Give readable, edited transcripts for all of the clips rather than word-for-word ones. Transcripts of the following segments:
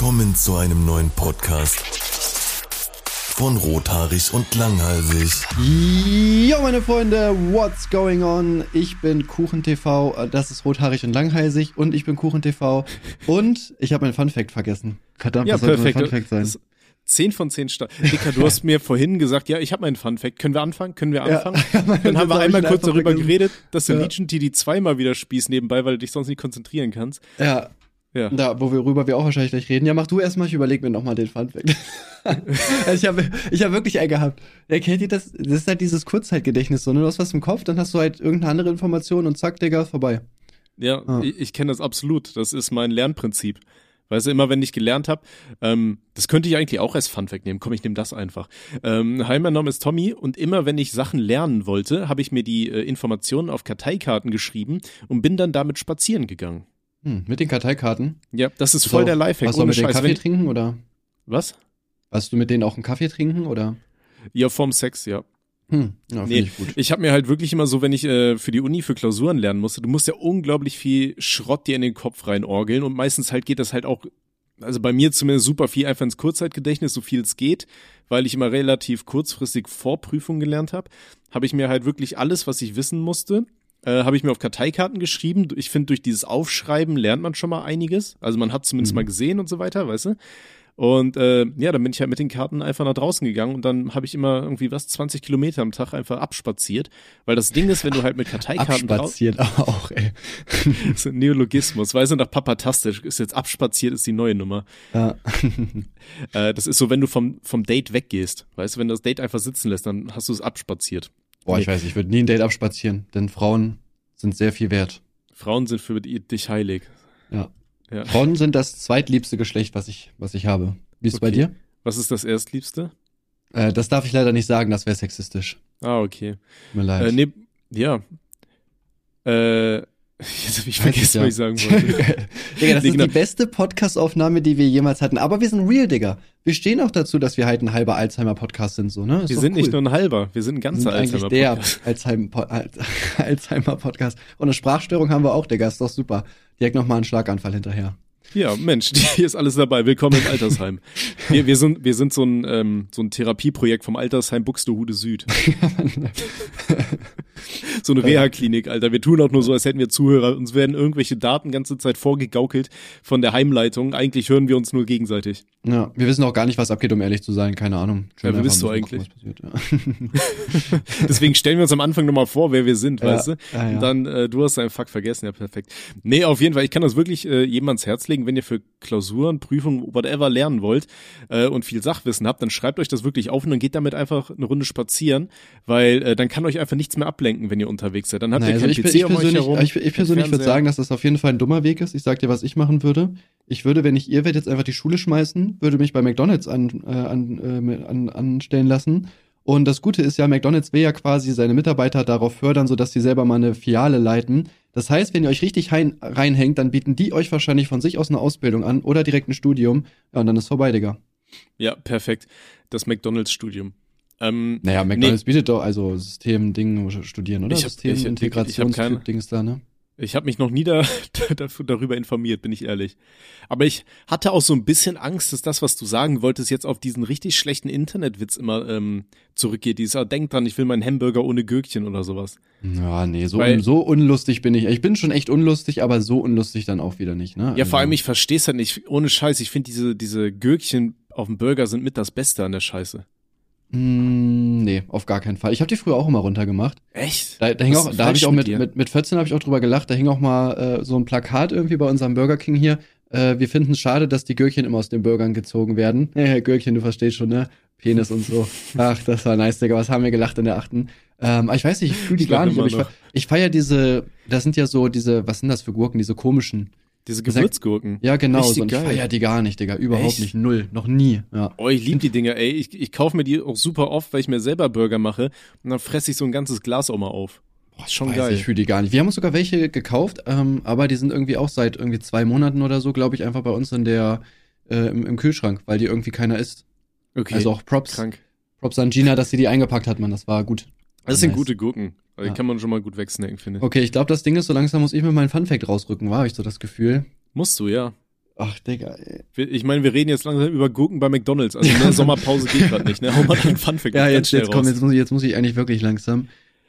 Willkommen zu einem neuen Podcast von Rothaarig und Langhalsig. Jo, meine Freunde, what's going on? Ich bin KuchenTV, das ist Rothaarig und Langhalsig und ich bin KuchenTV und ich habe mein Funfact vergessen. Verdammt, ja, das sollte mein perfekt. Funfact sein. 10 von 10 Sterne. Dicker, du hast mir vorhin gesagt, ja, ich habe meinen Funfact. Können wir anfangen? Ja, Dann haben wir einmal kurz darüber vergessen. geredet, dass du Legion TD zweimal wieder spielst nebenbei, weil du dich sonst nicht konzentrieren kannst. Ja, da, worüber wir auch wahrscheinlich gleich reden. Ja, mach du erstmal, ich überleg mir nochmal den Funfact. Also ich hab wirklich einen gehabt. Ja, kennt ihr das? Das ist halt dieses Kurzzeitgedächtnis so, ne? Du hast was im Kopf, dann hast du halt irgendeine andere Information und zack, Digga, vorbei. Ja, ich kenne das absolut. Das ist mein Lernprinzip. Weißt du, immer wenn ich gelernt habe, das könnte ich eigentlich auch als Funfact nehmen. Komm, ich nehme das einfach. Hi, mein Name ist Tommy und immer wenn ich Sachen lernen wollte, habe ich mir die Informationen auf Karteikarten geschrieben und bin dann damit spazieren gegangen. Mit den Karteikarten? Ja, das ist voll der Lifehack. Warst du mit denen Kaffee trinken, oder? Was? Warst du mit denen auch einen Kaffee trinken, oder? Ja, vorm Sex, ja. Ja, finde ich gut. Ich habe mir halt wirklich immer so, wenn ich für die Uni für Klausuren lernen musste, du musst ja unglaublich viel Schrott dir in den Kopf reinorgeln und meistens halt geht das halt auch, also bei mir zumindest super viel einfach ins Kurzzeitgedächtnis, so viel es geht, weil ich immer relativ kurzfristig Vorprüfungen gelernt habe ich mir halt wirklich alles, was ich wissen musste, habe ich mir auf Karteikarten geschrieben. Ich finde, durch dieses Aufschreiben lernt man schon mal einiges, also man hat zumindest mal gesehen und so weiter, weißt du? Und dann bin ich halt mit den Karten einfach nach draußen gegangen und dann habe ich immer irgendwie 20 Kilometer am Tag einfach abspaziert, weil das Ding ist, wenn du halt mit Karteikarten abspaziert auch, ey. Das ist ein Neologismus, weißt du, nach Papatastisch ist jetzt abspaziert, ist die neue Nummer. Ja. Das ist so, wenn du vom Date weggehst, weißt du, wenn du das Date einfach sitzen lässt, dann hast du es abspaziert. Boah, ich weiß, ich würde nie ein Date abspazieren, denn Frauen sind sehr viel wert. Frauen sind für dich heilig. Ja. Ja. Frauen sind das zweitliebste Geschlecht, was ich habe. Wie ist es bei dir? Was ist das Erstliebste? Das darf ich leider nicht sagen, das wäre sexistisch. Ah, okay. Tut mir leid. Jetzt habe ich vergessen, was ich sagen wollte. Digga, das ist die beste Podcast-Aufnahme, die wir jemals hatten. Aber wir sind real, Digga. Wir stehen auch dazu, dass wir halt ein halber Alzheimer-Podcast sind, so, ne? Wir sind nicht nur ein halber, wir sind ein ganzer Alzheimer-Podcast. Der Alzheimer-Podcast. Und eine Sprachstörung haben wir auch, Digga, ist doch super. Direkt nochmal einen Schlaganfall hinterher. Ja, Mensch, hier ist alles dabei. Willkommen im Altersheim. Wir sind so ein Therapieprojekt vom Altersheim Buxtehude Süd. So eine Reha-Klinik, Alter. Wir tun auch nur so, als hätten wir Zuhörer. Uns werden irgendwelche Daten ganze Zeit vorgegaukelt von der Heimleitung. Eigentlich hören wir uns nur gegenseitig. Ja, wir wissen auch gar nicht, was abgeht, um ehrlich zu sein. Keine Ahnung. Ja, wer bist du eigentlich? Deswegen stellen wir uns am Anfang nochmal vor, wer wir sind, weißt du? Ja. Und dann, du hast deinen Fuck vergessen. Ja, perfekt. Nee, auf jeden Fall. Ich kann das wirklich jedem ans Herz legen, wenn ihr für Klausuren, Prüfungen, whatever lernen wollt und viel Sachwissen habt, dann schreibt euch das wirklich auf und dann geht damit einfach eine Runde spazieren, weil dann kann euch einfach nichts mehr ablenken, wenn ihr unterwegs seid. Dann habt ihr keinen PC um euch herum. Ich persönlich würde sagen, dass das auf jeden Fall ein dummer Weg ist. Ich sag dir, was ich machen würde. Ich würde, wenn ich ihr werdet, jetzt einfach die Schule schmeißen, würde mich bei McDonald's anstellen lassen. Und das Gute ist ja, McDonald's will ja quasi seine Mitarbeiter darauf fördern, sodass sie selber mal eine Filiale leiten. Das heißt, wenn ihr euch richtig reinhängt, dann bieten die euch wahrscheinlich von sich aus eine Ausbildung an oder direkt ein Studium. Ja, und dann ist vorbei, Digga. Ja, perfekt. Das McDonald's-Studium. Naja, McDonald's bietet doch also System-Ding studieren, oder? Systemintegrations-Dings da, ne? Ich habe mich noch nie darüber informiert, bin ich ehrlich. Aber ich hatte auch so ein bisschen Angst, dass das, was du sagen wolltest, jetzt auf diesen richtig schlechten Internetwitz immer zurückgeht. Denk dran, ich will meinen Hamburger ohne Gürkchen oder sowas. Ja, nee, so unlustig bin ich. Ich bin schon echt unlustig, aber so unlustig dann auch wieder nicht, ne? Ja, vor allem, ich verstehe es halt nicht. Ohne Scheiß, ich finde diese Gürkchen auf dem Burger sind mit das Beste an der Scheiße. Nee, auf gar keinen Fall. Ich habe die früher auch immer runtergemacht. Echt? Da habe ich auch mit 14 habe ich auch drüber gelacht. Da hing auch mal so ein Plakat irgendwie bei unserem Burger King hier. Wir finden es schade, dass die Gürkchen immer aus den Burgern gezogen werden. Gürkchen, du verstehst schon, ne? Penis und so. Ach, das war nice, Digga. Was haben wir gelacht in der 8. Aber ich weiß nicht, ich fühle die gar nicht. Aber ich feier das sind ja so diese, was sind das für Gurken? Diese komischen. Diese Gewürzgurken. Ja, genau. So, und ich feier die gar nicht, Digga. Überhaupt nicht. Null. Noch nie. Ja. Oh, ich lieb die Dinger, ey. Ich kaufe mir die auch super oft, weil ich mir selber Burger mache. Und dann fresse ich so ein ganzes Glas auch mal auf. Boah, ist schon geil. Ich fühle die gar nicht. Wir haben uns sogar welche gekauft, aber die sind irgendwie auch seit irgendwie 2 Monaten oder so, glaube ich, einfach bei uns in der im Kühlschrank, weil die irgendwie keiner isst. Okay. Also auch Props an Gina, dass sie die eingepackt hat, man. Das war gut. Das sind gute Gurken. Die kann man schon mal gut wegsnacken, finde ich. Okay, ich glaube, das Ding ist, so langsam muss ich mir meinen Funfact rausrücken, habe ich so das Gefühl. Musst du, ja. Ach, Digga, ey. Ich meine, wir reden jetzt langsam über Gurken bei McDonald's. Also eine Sommerpause geht gerade nicht, ne? Hau mal den Funfact ganz schnell raus. Jetzt muss ich eigentlich wirklich langsam.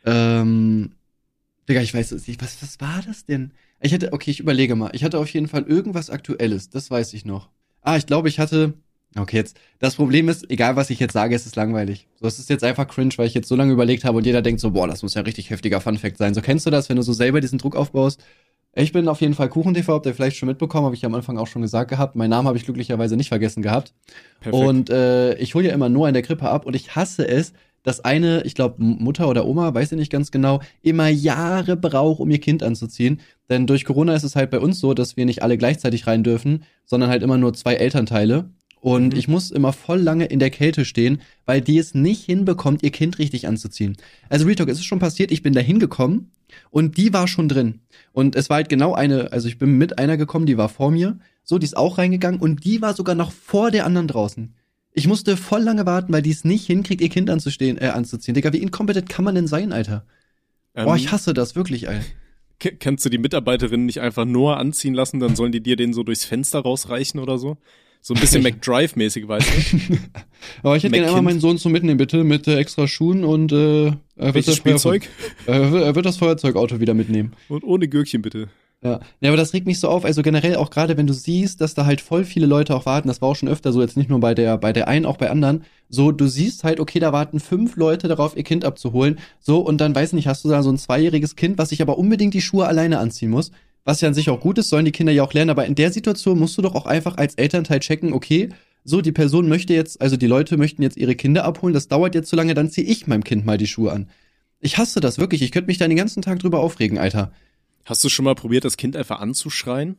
Digga, ich weiß es nicht. Was war das denn? Ich überlege mal. Ich hatte auf jeden Fall irgendwas Aktuelles. Das weiß ich noch. Ich glaube, ich hatte. Okay, jetzt. Das Problem ist, egal was ich jetzt sage, es ist langweilig. So, es ist jetzt einfach cringe, weil ich jetzt so lange überlegt habe und jeder denkt so, boah, das muss ja ein richtig heftiger Funfact sein. So, kennst du das, wenn du so selber diesen Druck aufbaust? Ich bin auf jeden Fall KuchenTV, habt ihr vielleicht schon mitbekommen, habe ich ja am Anfang auch schon gesagt gehabt. Meinen Namen habe ich glücklicherweise nicht vergessen gehabt. Perfekt. Und ich hole ja immer Noah in der Krippe ab und ich hasse es, dass eine, ich glaube Mutter oder Oma, weiß ich nicht ganz genau, immer Jahre braucht, um ihr Kind anzuziehen. Denn durch Corona ist es halt bei uns so, dass wir nicht alle gleichzeitig rein dürfen, sondern halt immer nur 2 Elternteile. Und ich muss immer voll lange in der Kälte stehen, weil die es nicht hinbekommt, ihr Kind richtig anzuziehen. Also Real Talk, es ist schon passiert, ich bin da hingekommen und die war schon drin. Und es war halt genau also ich bin mit einer gekommen, die war vor mir, so, die ist auch reingegangen und die war sogar noch vor der anderen draußen. Ich musste voll lange warten, weil die es nicht hinkriegt, ihr Kind anzuziehen. Digga, wie inkompetent kann man denn sein, Alter? Ich hasse das wirklich, Alter. Kannst du die Mitarbeiterinnen nicht einfach Noah anziehen lassen, dann sollen die dir den so durchs Fenster rausreichen oder so? So ein bisschen McDrive-mäßig, weißt du? Aber ich hätte gerne einmal meinen Sohn zum Mitnehmen, bitte, mit extra Schuhen und welches Spielzeug? Er wird das Feuerzeugauto wieder mitnehmen. Und ohne Gürkchen, bitte. Ja, aber das regt mich so auf, also generell auch gerade, wenn du siehst, dass da halt voll viele Leute auch warten, das war auch schon öfter so, jetzt nicht nur bei der einen, auch bei anderen, so, du siehst halt, okay, da warten 5 Leute darauf, ihr Kind abzuholen, so, und dann, weiß nicht, hast du da so ein 2-jähriges Kind, was sich aber unbedingt die Schuhe alleine anziehen muss, was ja an sich auch gut ist, sollen die Kinder ja auch lernen, aber in der Situation musst du doch auch einfach als Elternteil checken, okay, so, die Person möchte jetzt, also die Leute möchten jetzt ihre Kinder abholen, das dauert jetzt so lange, dann zieh ich meinem Kind mal die Schuhe an. Ich hasse das wirklich, ich könnte mich da den ganzen Tag drüber aufregen, Alter. Hast du schon mal probiert, das Kind einfach anzuschreien?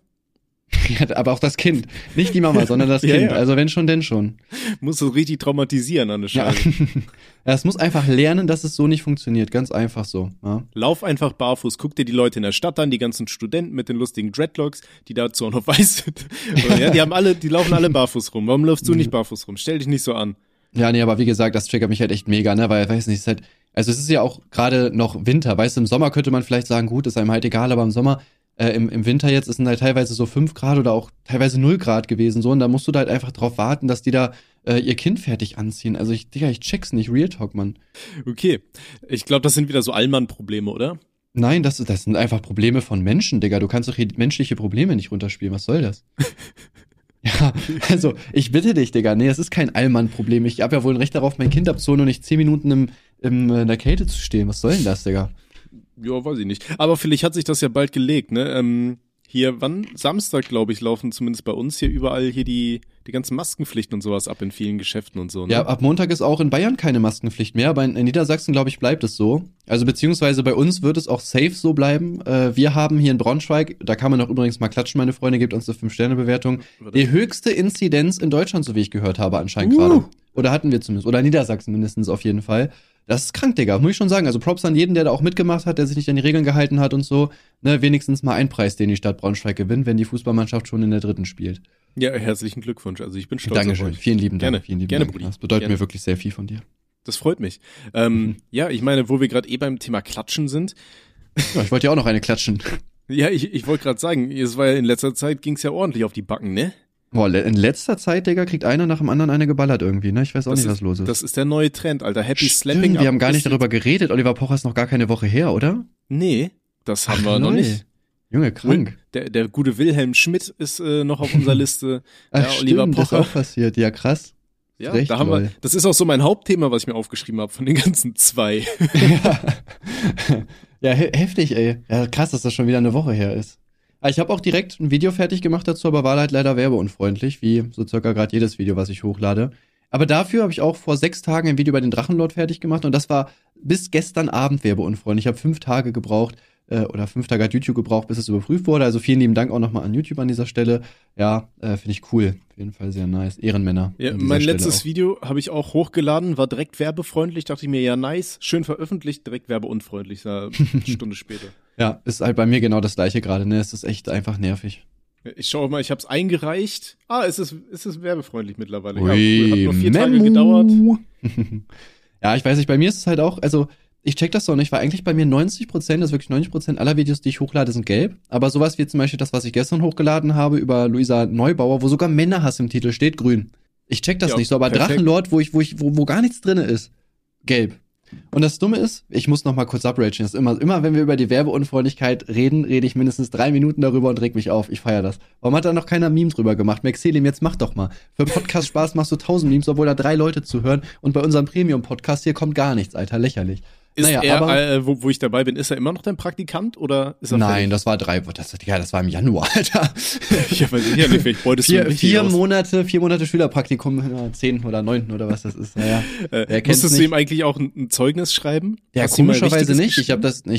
Ja, aber auch das Kind. Nicht die Mama, sondern das Kind. Ja. Also wenn schon, denn schon. Muss es richtig traumatisieren an der Scheibe. Ja, es muss einfach lernen, dass es so nicht funktioniert. Ganz einfach so. Ja. Lauf einfach barfuß. Guck dir die Leute in der Stadt an, die ganzen Studenten mit den lustigen Dreadlocks, die dazu auch noch weiß sind. Ja, die laufen alle barfuß rum. Warum läufst du nicht barfuß rum? Stell dich nicht so an. Ja, nee, aber wie gesagt, das triggert mich halt echt mega, ne, weil, weiß nicht, es ist halt, also es ist ja auch gerade noch Winter, weißt du, im Sommer könnte man vielleicht sagen, gut, ist einem halt egal, aber im Sommer, im Winter jetzt ist halt teilweise so 5 Grad oder auch teilweise 0 Grad gewesen, so, und da musst du da halt einfach drauf warten, dass die da ihr Kind fertig anziehen. Also ich check's nicht, Real Talk, Mann. Okay, ich glaube, das sind wieder so Allmann-Probleme, oder? Nein, das sind einfach Probleme von Menschen, Digga, du kannst doch hier menschliche Probleme nicht runterspielen, was soll das? Ja, also, ich bitte dich, Digga, nee, das ist kein Allmann-Problem. Ich hab ja wohl ein Recht darauf, mein Kind abzuholen und nicht 10 Minuten in der Kälte zu stehen. Was soll denn das, Digga? Ja, weiß ich nicht. Aber vielleicht hat sich das ja bald gelegt, ne? Hier, Samstag, glaube ich, laufen zumindest bei uns hier überall hier die ganzen Maskenpflichten und sowas ab in vielen Geschäften und so, ne? Ja, ab Montag ist auch in Bayern keine Maskenpflicht mehr, aber in Niedersachsen, glaube ich, bleibt es so. Also beziehungsweise bei uns wird es auch safe so bleiben. Wir haben hier in Braunschweig, da kann man auch übrigens mal klatschen, meine Freunde, gebt uns eine 5-Sterne-Bewertung, die höchste Inzidenz in Deutschland, so wie ich gehört habe, anscheinend gerade. Oder hatten wir zumindest, oder Niedersachsen mindestens auf jeden Fall. Das ist krank, Digga, muss ich schon sagen. Also Props an jeden, der da auch mitgemacht hat, der sich nicht an die Regeln gehalten hat und so. Ne, wenigstens mal ein Preis, den die Stadt Braunschweig gewinnt, wenn die Fußballmannschaft schon in der 3. spielt. Ja, herzlichen Glückwunsch. Also ich bin stolz Dankeschön. auf euch. Vielen lieben Dank. Gerne, vielen lieben gerne, Dank. Brudi. Das bedeutet gerne. mir wirklich sehr viel von dir. Das freut mich. Ja, ich meine, wo wir gerade beim Thema Klatschen sind. Ja, ich wollte ja auch noch eine klatschen. Ja, ich wollte gerade sagen, es war ja in letzter Zeit ging's ja ordentlich auf die Backen, ne? Boah, in letzter Zeit, Digga, kriegt einer nach dem anderen eine geballert irgendwie, ne? Ich weiß auch nicht, was los ist. Das ist der neue Trend, Alter. Happy Stimmt, Slapping. Wir haben gar nicht darüber geredet. Oliver Pocher ist noch gar keine Woche her, oder? Nee, das haben wir noch nicht. Junge, krank. Der gute Wilhelm Schmidt ist noch auf unserer Liste. Ach, ja, Oliver Pocher. Das ist auch passiert. Ja, krass. Ja, da haben wir, das ist auch so mein Hauptthema, was ich mir aufgeschrieben habe, von den ganzen 2. Ja, heftig, ey. Ja, krass, dass das schon wieder eine Woche her ist. Ich habe auch direkt ein Video fertig gemacht dazu, aber war halt leider werbeunfreundlich, wie so circa gerade jedes Video, was ich hochlade. Aber dafür habe ich auch vor 6 Tagen ein Video über den Drachenlord fertig gemacht und das war bis gestern Abend werbeunfreundlich. Ich habe 5 Tage gebraucht, oder 5 Tage hat YouTube gebraucht, bis es überprüft wurde. Also vielen lieben Dank auch nochmal an YouTube an dieser Stelle. Ja, finde ich cool. Auf jeden Fall sehr nice. Ehrenmänner. Ja, mein letztes Video habe ich auch hochgeladen, war direkt werbefreundlich. Dachte ich mir, ja nice, schön veröffentlicht, direkt werbeunfreundlich, eine Stunde später. Ja, ist halt bei mir genau das gleiche gerade, ne? Es ist echt einfach nervig. Ich schaue mal, ich habe es eingereicht. Es ist werbefreundlich mittlerweile. Ui, ja, cool. Hat nur 4 Tage gedauert. Ja, ich weiß nicht, bei mir ist es halt auch, also Ich check das doch nicht, weil eigentlich bei mir 90%, das ist wirklich 90% aller Videos, die ich hochlade, sind gelb. Aber sowas wie zum Beispiel das, was ich gestern hochgeladen habe über Luisa Neubauer, wo sogar Männerhass im Titel steht, grün. Ich check das nicht so, aber perfekt. Drachenlord, wo gar nichts drin ist, gelb. Und das Dumme ist, ich muss noch mal kurz upragen, das ist immer, wenn wir über die Werbeunfreundlichkeit reden, rede ich mindestens 3 Minuten darüber und reg mich auf. Ich feiere das. Warum hat da noch keiner Meme drüber gemacht? Maxelim, jetzt mach doch mal. Für Podcast-Spaß machst du 1000 Memes, obwohl da 3 Leute zuhören und bei unserem Premium-Podcast hier kommt gar nichts, Alter, lächerlich. Ist er, wo ich dabei bin, ist er immer noch dein Praktikant oder ist er Nein, fertig? das war im Januar, Alter. Ja, weiß ich ja nicht, vielleicht beutest du richtig 4 Monate Schülerpraktikum in der 10. oder 9. oder was das ist. Naja, musstest du ihm eigentlich auch ein Zeugnis schreiben? Ja, komischerweise nicht. Ich hab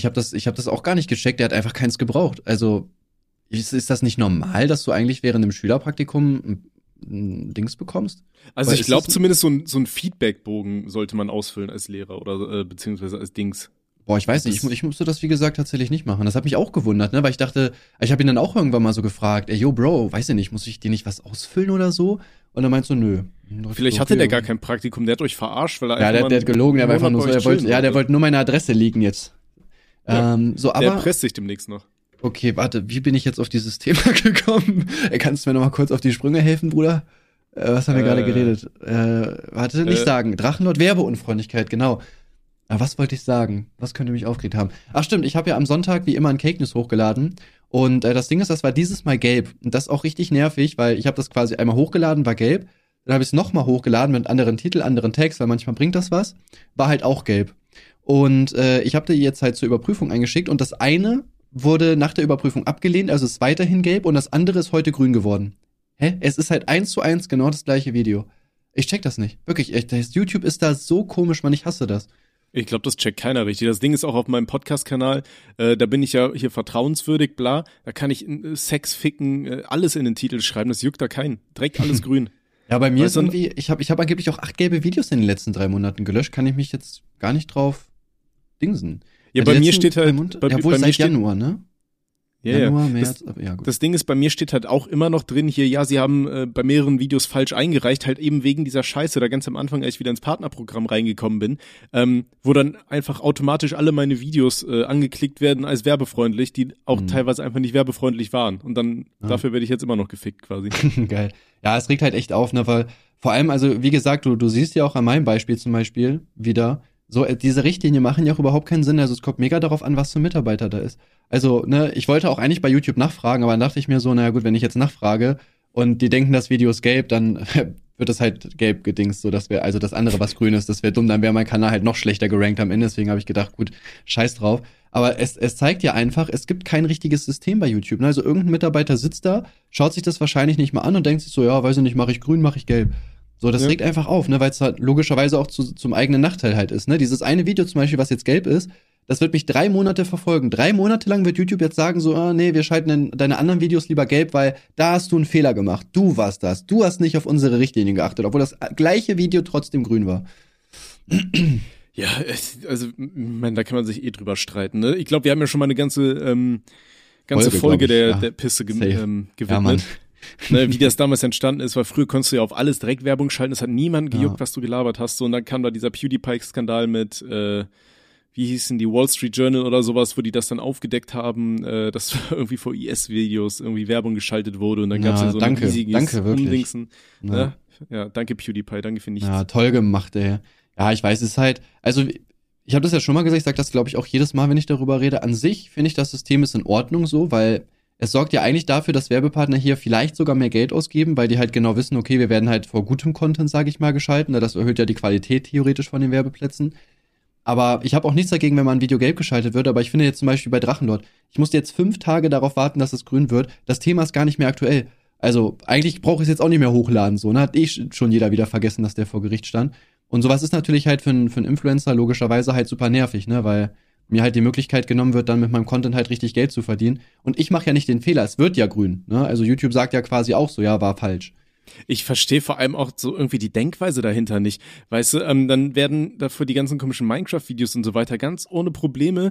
das auch gar nicht gecheckt. Der hat einfach keins gebraucht. Also, ist das nicht normal, dass du eigentlich während dem Schülerpraktikum ein Dings bekommst? Also ich glaube zumindest so ein Feedbackbogen sollte man ausfüllen als Lehrer oder beziehungsweise als Dings. Boah, ich weiß nicht, ich musste das wie gesagt tatsächlich nicht machen. Das hat mich auch gewundert, ne, weil ich dachte, ich habe ihn dann auch irgendwann mal so gefragt, ey, yo Bro, weiß ich nicht, muss ich dir nicht was ausfüllen oder so? Und dann meinst du, nö. Vielleicht hatte der gar kein Praktikum, der hat euch verarscht, weil er einfach der hat gelogen, der war einfach nur so, der wollte nur meine Adresse leaken jetzt. Ja, aber der presst sich demnächst noch. Okay, warte, wie bin ich jetzt auf dieses Thema gekommen? Kannst du mir noch mal kurz auf die Sprünge helfen, Bruder? Was haben wir gerade geredet? Nicht sagen. Drachenlord, Werbeunfreundlichkeit, genau. Aber was wollte ich sagen? Was könnte mich aufgeregt haben? Ach stimmt, ich habe ja am Sonntag wie immer ein Cake News hochgeladen. Und das Ding ist, das war dieses Mal gelb. Und das ist auch richtig nervig, weil ich habe das quasi einmal hochgeladen, war gelb. Dann habe ich es nochmal hochgeladen mit anderen Titel, anderen Text, weil manchmal bringt das was. War halt auch gelb. Und ich habe die jetzt halt zur Überprüfung eingeschickt. Und das eine wurde nach der Überprüfung abgelehnt, also ist weiterhin gelb. Und das andere ist heute grün geworden. Hä? Es ist halt 1:1 genau das gleiche Video. Ich check das nicht. Wirklich, echt. YouTube ist da so komisch, Mann. Ich hasse das. Ich glaube, das checkt keiner richtig. Das Ding ist auch auf meinem Podcast-Kanal, da bin ich ja hier vertrauenswürdig, bla. Da kann ich Sex, Ficken, alles in den Titel schreiben. Das juckt da keinen. Direkt alles grün. Ja, bei mir ist irgendwie, ich hab angeblich auch 8 gelbe Videos in den letzten 3 Monaten gelöscht. Kann ich mich jetzt gar nicht drauf dingsen. Ja, bei mir steht halt, bei mir steht Januar, ne? Ja, Januar, März, ja, gut. Das Ding ist, bei mir steht halt auch immer noch drin hier, ja, sie haben bei mehreren Videos falsch eingereicht, halt eben wegen dieser Scheiße, da ganz am Anfang, als ich wieder ins Partnerprogramm reingekommen bin, wo dann einfach automatisch alle meine Videos angeklickt werden als werbefreundlich, die auch teilweise einfach nicht werbefreundlich waren. Und dann dafür werde ich jetzt immer noch gefickt quasi. Geil. Ja, es regt halt echt auf, ne, weil vor allem, also wie gesagt, du siehst ja auch an meinem Beispiel zum Beispiel wieder, so, diese Richtlinien machen ja auch überhaupt keinen Sinn. Also es kommt mega darauf an, was für ein Mitarbeiter da ist. Also, ne, ich wollte auch eigentlich bei YouTube nachfragen, aber dann dachte ich mir so, naja gut, wenn ich jetzt nachfrage und die denken, das Video ist gelb, dann wird es halt gelb gedingst, so dass also das andere, was grün ist, das wäre dumm, dann wäre mein Kanal halt noch schlechter gerankt am Ende. Deswegen habe ich gedacht, gut, scheiß drauf. Aber es zeigt ja einfach, es gibt kein richtiges System bei YouTube. Ne? Also irgendein Mitarbeiter sitzt da, schaut sich das wahrscheinlich nicht mal an und denkt sich so, ja, weiß ich nicht, mache ich grün, mache ich gelb. So, das regt einfach auf, ne, weil es halt logischerweise auch zum eigenen Nachteil halt ist, ne. Dieses eine Video zum Beispiel, was jetzt gelb ist, das wird mich 3 Monate verfolgen. 3 Monate lang wird YouTube jetzt sagen so, nee, wir schalten deine anderen Videos lieber gelb, weil da hast du einen Fehler gemacht. Du warst das. Du hast nicht auf unsere Richtlinien geachtet, obwohl das gleiche Video trotzdem grün war. Ja, also, da kann man sich drüber streiten, ne. Ich glaube, wir haben ja schon mal eine ganze Folge der Pisse gewidmet. Ja, ne, wie das damals entstanden ist, weil früher konntest du ja auf alles direkt Werbung schalten, es hat niemand gejuckt, was du gelabert hast, so, und dann kam da dieser PewDiePie-Skandal mit, wie hießen die, Wall Street Journal oder sowas, wo die das dann aufgedeckt haben, dass irgendwie vor IS-Videos irgendwie Werbung geschaltet wurde und dann gab's ja so ein riesiges Umdingsen. Ne? Ja, danke PewDiePie, danke für nichts. Ja, toll gemacht, ey. Ja, ich weiß, es ist halt, also ich habe das ja schon mal gesagt, ich sag das glaube ich auch jedes Mal, wenn ich darüber rede. An sich finde ich, das System ist in Ordnung so, weil es sorgt ja eigentlich dafür, dass Werbepartner hier vielleicht sogar mehr Geld ausgeben, weil die halt genau wissen, okay, wir werden halt vor gutem Content, sage ich mal, geschalten. Das erhöht ja die Qualität theoretisch von den Werbeplätzen. Aber ich habe auch nichts dagegen, wenn mal ein Video gelb geschaltet wird. Aber ich finde jetzt zum Beispiel bei Drachenlord, ich musste jetzt 5 Tage darauf warten, dass es grün wird. Das Thema ist gar nicht mehr aktuell. Also eigentlich brauche ich es jetzt auch nicht mehr hochladen. So, ne? Hat schon jeder wieder vergessen, dass der vor Gericht stand. Und sowas ist natürlich halt für einen Influencer logischerweise halt super nervig, ne? Weil mir halt die Möglichkeit genommen wird, dann mit meinem Content halt richtig Geld zu verdienen. Und ich mache ja nicht den Fehler, es wird ja grün, ne? Also YouTube sagt ja quasi auch so, ja, war falsch. Ich verstehe vor allem auch so irgendwie die Denkweise dahinter nicht. Weißt du, dann werden dafür die ganzen komischen Minecraft-Videos und so weiter ganz ohne Probleme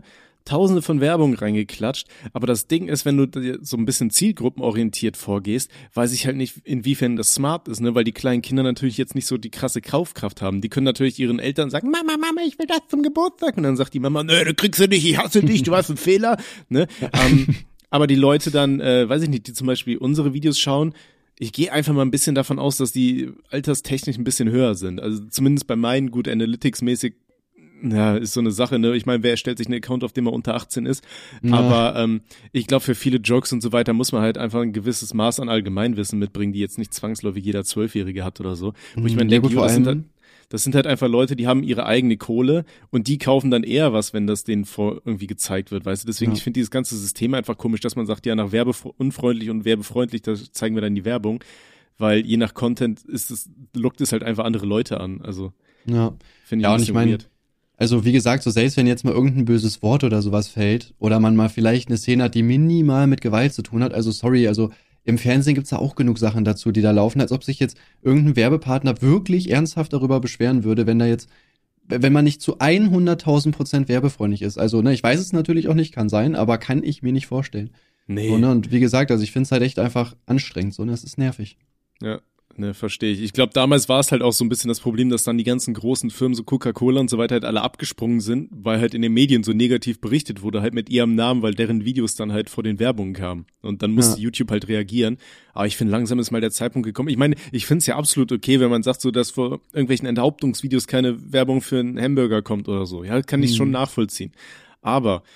tausende von Werbung reingeklatscht, aber das Ding ist, wenn du so ein bisschen zielgruppenorientiert vorgehst, weiß ich halt nicht, inwiefern das smart ist, ne, weil die kleinen Kinder natürlich jetzt nicht so die krasse Kaufkraft haben. Die können natürlich ihren Eltern sagen, Mama, ich will das zum Geburtstag, und dann sagt die Mama, nö, du kriegst du nicht, ich hasse dich, du hast einen Fehler, ne, aber die Leute dann, weiß ich nicht, die zum Beispiel unsere Videos schauen, ich gehe einfach mal ein bisschen davon aus, dass die alterstechnisch ein bisschen höher sind. Also zumindest bei meinen, gut, Analytics-mäßig, ja, ist so eine Sache, ne? Ich meine, wer erstellt sich einen Account, auf dem er unter 18 ist? Ja. Aber ich glaube, für viele Jokes und so weiter muss man halt einfach ein gewisses Maß an Allgemeinwissen mitbringen, die jetzt nicht zwangsläufig jeder 12-Jährige hat oder so. Wo ich meine, das sind halt einfach Leute, die haben ihre eigene Kohle und die kaufen dann eher was, wenn das denen irgendwie gezeigt wird, weißt du? Deswegen, ich finde dieses ganze System einfach komisch, dass man sagt, ja, nach werbeunfreundlich und werbefreundlich, da zeigen wir dann die Werbung, weil je nach Content lockt es halt einfach andere Leute an. Also, finde ich ein bisschen weird. Also wie gesagt, so selbst wenn jetzt mal irgendein böses Wort oder sowas fällt oder man mal vielleicht eine Szene hat, die minimal mit Gewalt zu tun hat, also sorry, also im Fernsehen gibt's da auch genug Sachen dazu, die da laufen, als ob sich jetzt irgendein Werbepartner wirklich ernsthaft darüber beschweren würde, wenn man nicht zu 100.000% werbefreundlich ist. Also, ne, ich weiß es natürlich auch nicht, kann sein, aber kann ich mir nicht vorstellen. Nee. So, ne, und wie gesagt, also ich finde es halt echt einfach anstrengend, so, ne, es ist nervig. Ja. Ne, verstehe ich. Ich glaube, damals war es halt auch so ein bisschen das Problem, dass dann die ganzen großen Firmen, so Coca-Cola und so weiter, halt alle abgesprungen sind, weil halt in den Medien so negativ berichtet wurde, halt mit ihrem Namen, weil deren Videos dann halt vor den Werbungen kamen. Und dann musste YouTube halt reagieren. Aber ich finde, langsam ist mal der Zeitpunkt gekommen. Ich meine, ich finde es ja absolut okay, wenn man sagt, so, dass vor irgendwelchen Enthauptungsvideos keine Werbung für einen Hamburger kommt oder so. Ja, kann ich schon nachvollziehen. Aber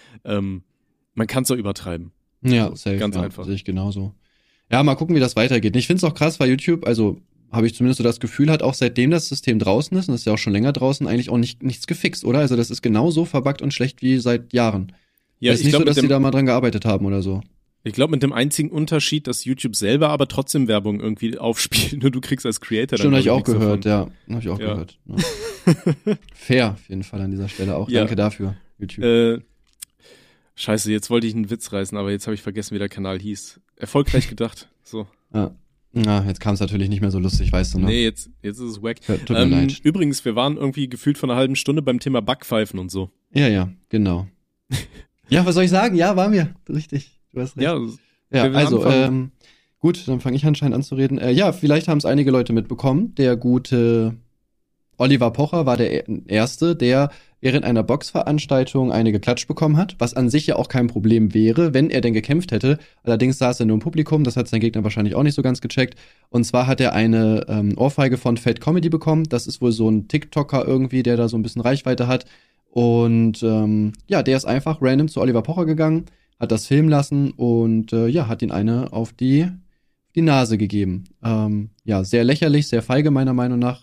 man kann es auch übertreiben. Ja, safe, ganz einfach. Sehe ich genauso. Ja, mal gucken, wie das weitergeht. Ich find's auch krass, weil YouTube, also habe ich zumindest so das Gefühl, hat auch seitdem das System draußen ist, und das ist ja auch schon länger draußen, eigentlich auch nichts gefixt, oder? Also das ist genauso verbuggt und schlecht wie seit Jahren. Ja, ist nicht so, dass die da mal dran gearbeitet haben oder so. Ich glaube, mit dem einzigen Unterschied, dass YouTube selber aber trotzdem Werbung irgendwie aufspielt, nur du kriegst als Creator dann. Schon, habe ich auch gehört, davon. Ja. Habe ich auch gehört. Ja. Fair auf jeden Fall an dieser Stelle auch. Ja. Danke dafür, YouTube. Scheiße, jetzt wollte ich einen Witz reißen, aber jetzt habe ich vergessen, wie der Kanal hieß. Erfolgreich gedacht. So. Ja. Na, jetzt kam es natürlich nicht mehr so lustig, weißt du, ne? Nee, jetzt ist es wack. Ja, tut mir leid. Übrigens, wir waren irgendwie gefühlt vor einer halben Stunde beim Thema Backpfeifen und so. Ja, genau. Ja, was soll ich sagen? Ja, waren wir. Richtig. Du hast recht. Ja, also, gut, dann fange ich anscheinend an zu reden. Ja, vielleicht haben es einige Leute mitbekommen. Der gute Oliver Pocher war der Erste, der während einer Boxveranstaltung eine geklatscht bekommen hat, was an sich ja auch kein Problem wäre, wenn er denn gekämpft hätte. Allerdings saß er nur im Publikum, das hat sein Gegner wahrscheinlich auch nicht so ganz gecheckt. Und zwar hat er eine Ohrfeige von Fat Comedy bekommen. Das ist wohl so ein TikToker irgendwie, der da so ein bisschen Reichweite hat. Und der ist einfach random zu Oliver Pocher gegangen, hat das filmen lassen und hat ihn eine auf die Nase gegeben. Sehr lächerlich, sehr feige meiner Meinung nach.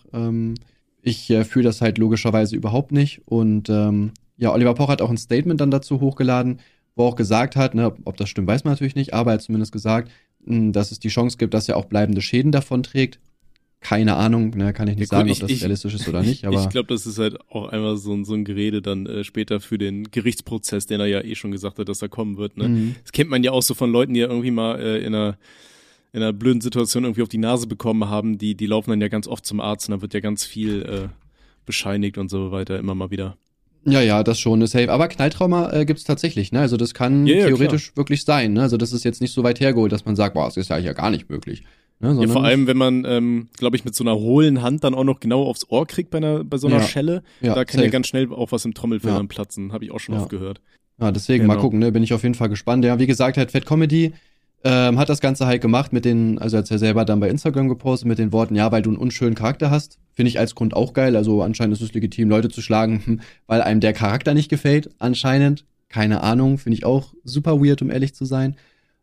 Ich fühle das halt logischerweise überhaupt nicht. Und Oliver Pocher hat auch ein Statement dann dazu hochgeladen, wo er auch gesagt hat, ne, ob das stimmt, weiß man natürlich nicht, aber er hat zumindest gesagt, dass es die Chance gibt, dass er auch bleibende Schäden davon trägt. Keine Ahnung, ne, kann ich nicht sagen, ob das realistisch ist oder nicht. Aber ich glaube, das ist halt auch einfach so ein Gerede dann später für den Gerichtsprozess, den er ja schon gesagt hat, dass er kommen wird. Ne? Das kennt man ja auch so von Leuten, die ja irgendwie mal in einer blöden Situation irgendwie auf die Nase bekommen haben, die laufen dann ja ganz oft zum Arzt und da wird ja ganz viel bescheinigt und so weiter, immer mal wieder. Ja, das schon, ist safe. Aber Knalltrauma gibt's tatsächlich, ne? Also das kann theoretisch wirklich sein, ne? Also das ist jetzt nicht so weit hergeholt, dass man sagt, boah, das ist ja gar nicht möglich. Ne? Ja, vor allem, wenn man, glaube ich, mit so einer hohlen Hand dann auch noch genau aufs Ohr kriegt bei so einer Schelle, da kann ja ganz schnell auch was im Trommelfell dann platzen, habe ich auch schon oft gehört. Ja, deswegen mal gucken, ne? Bin ich auf jeden Fall gespannt. Ja, wie gesagt, halt Fat Comedy hat das Ganze halt gemacht also hat er selber dann bei Instagram gepostet mit den Worten, ja, weil du einen unschönen Charakter hast. Finde ich als Grund auch geil. Also anscheinend ist es legitim, Leute zu schlagen, weil einem der Charakter nicht gefällt. Anscheinend. Keine Ahnung. Finde ich auch super weird, um ehrlich zu sein.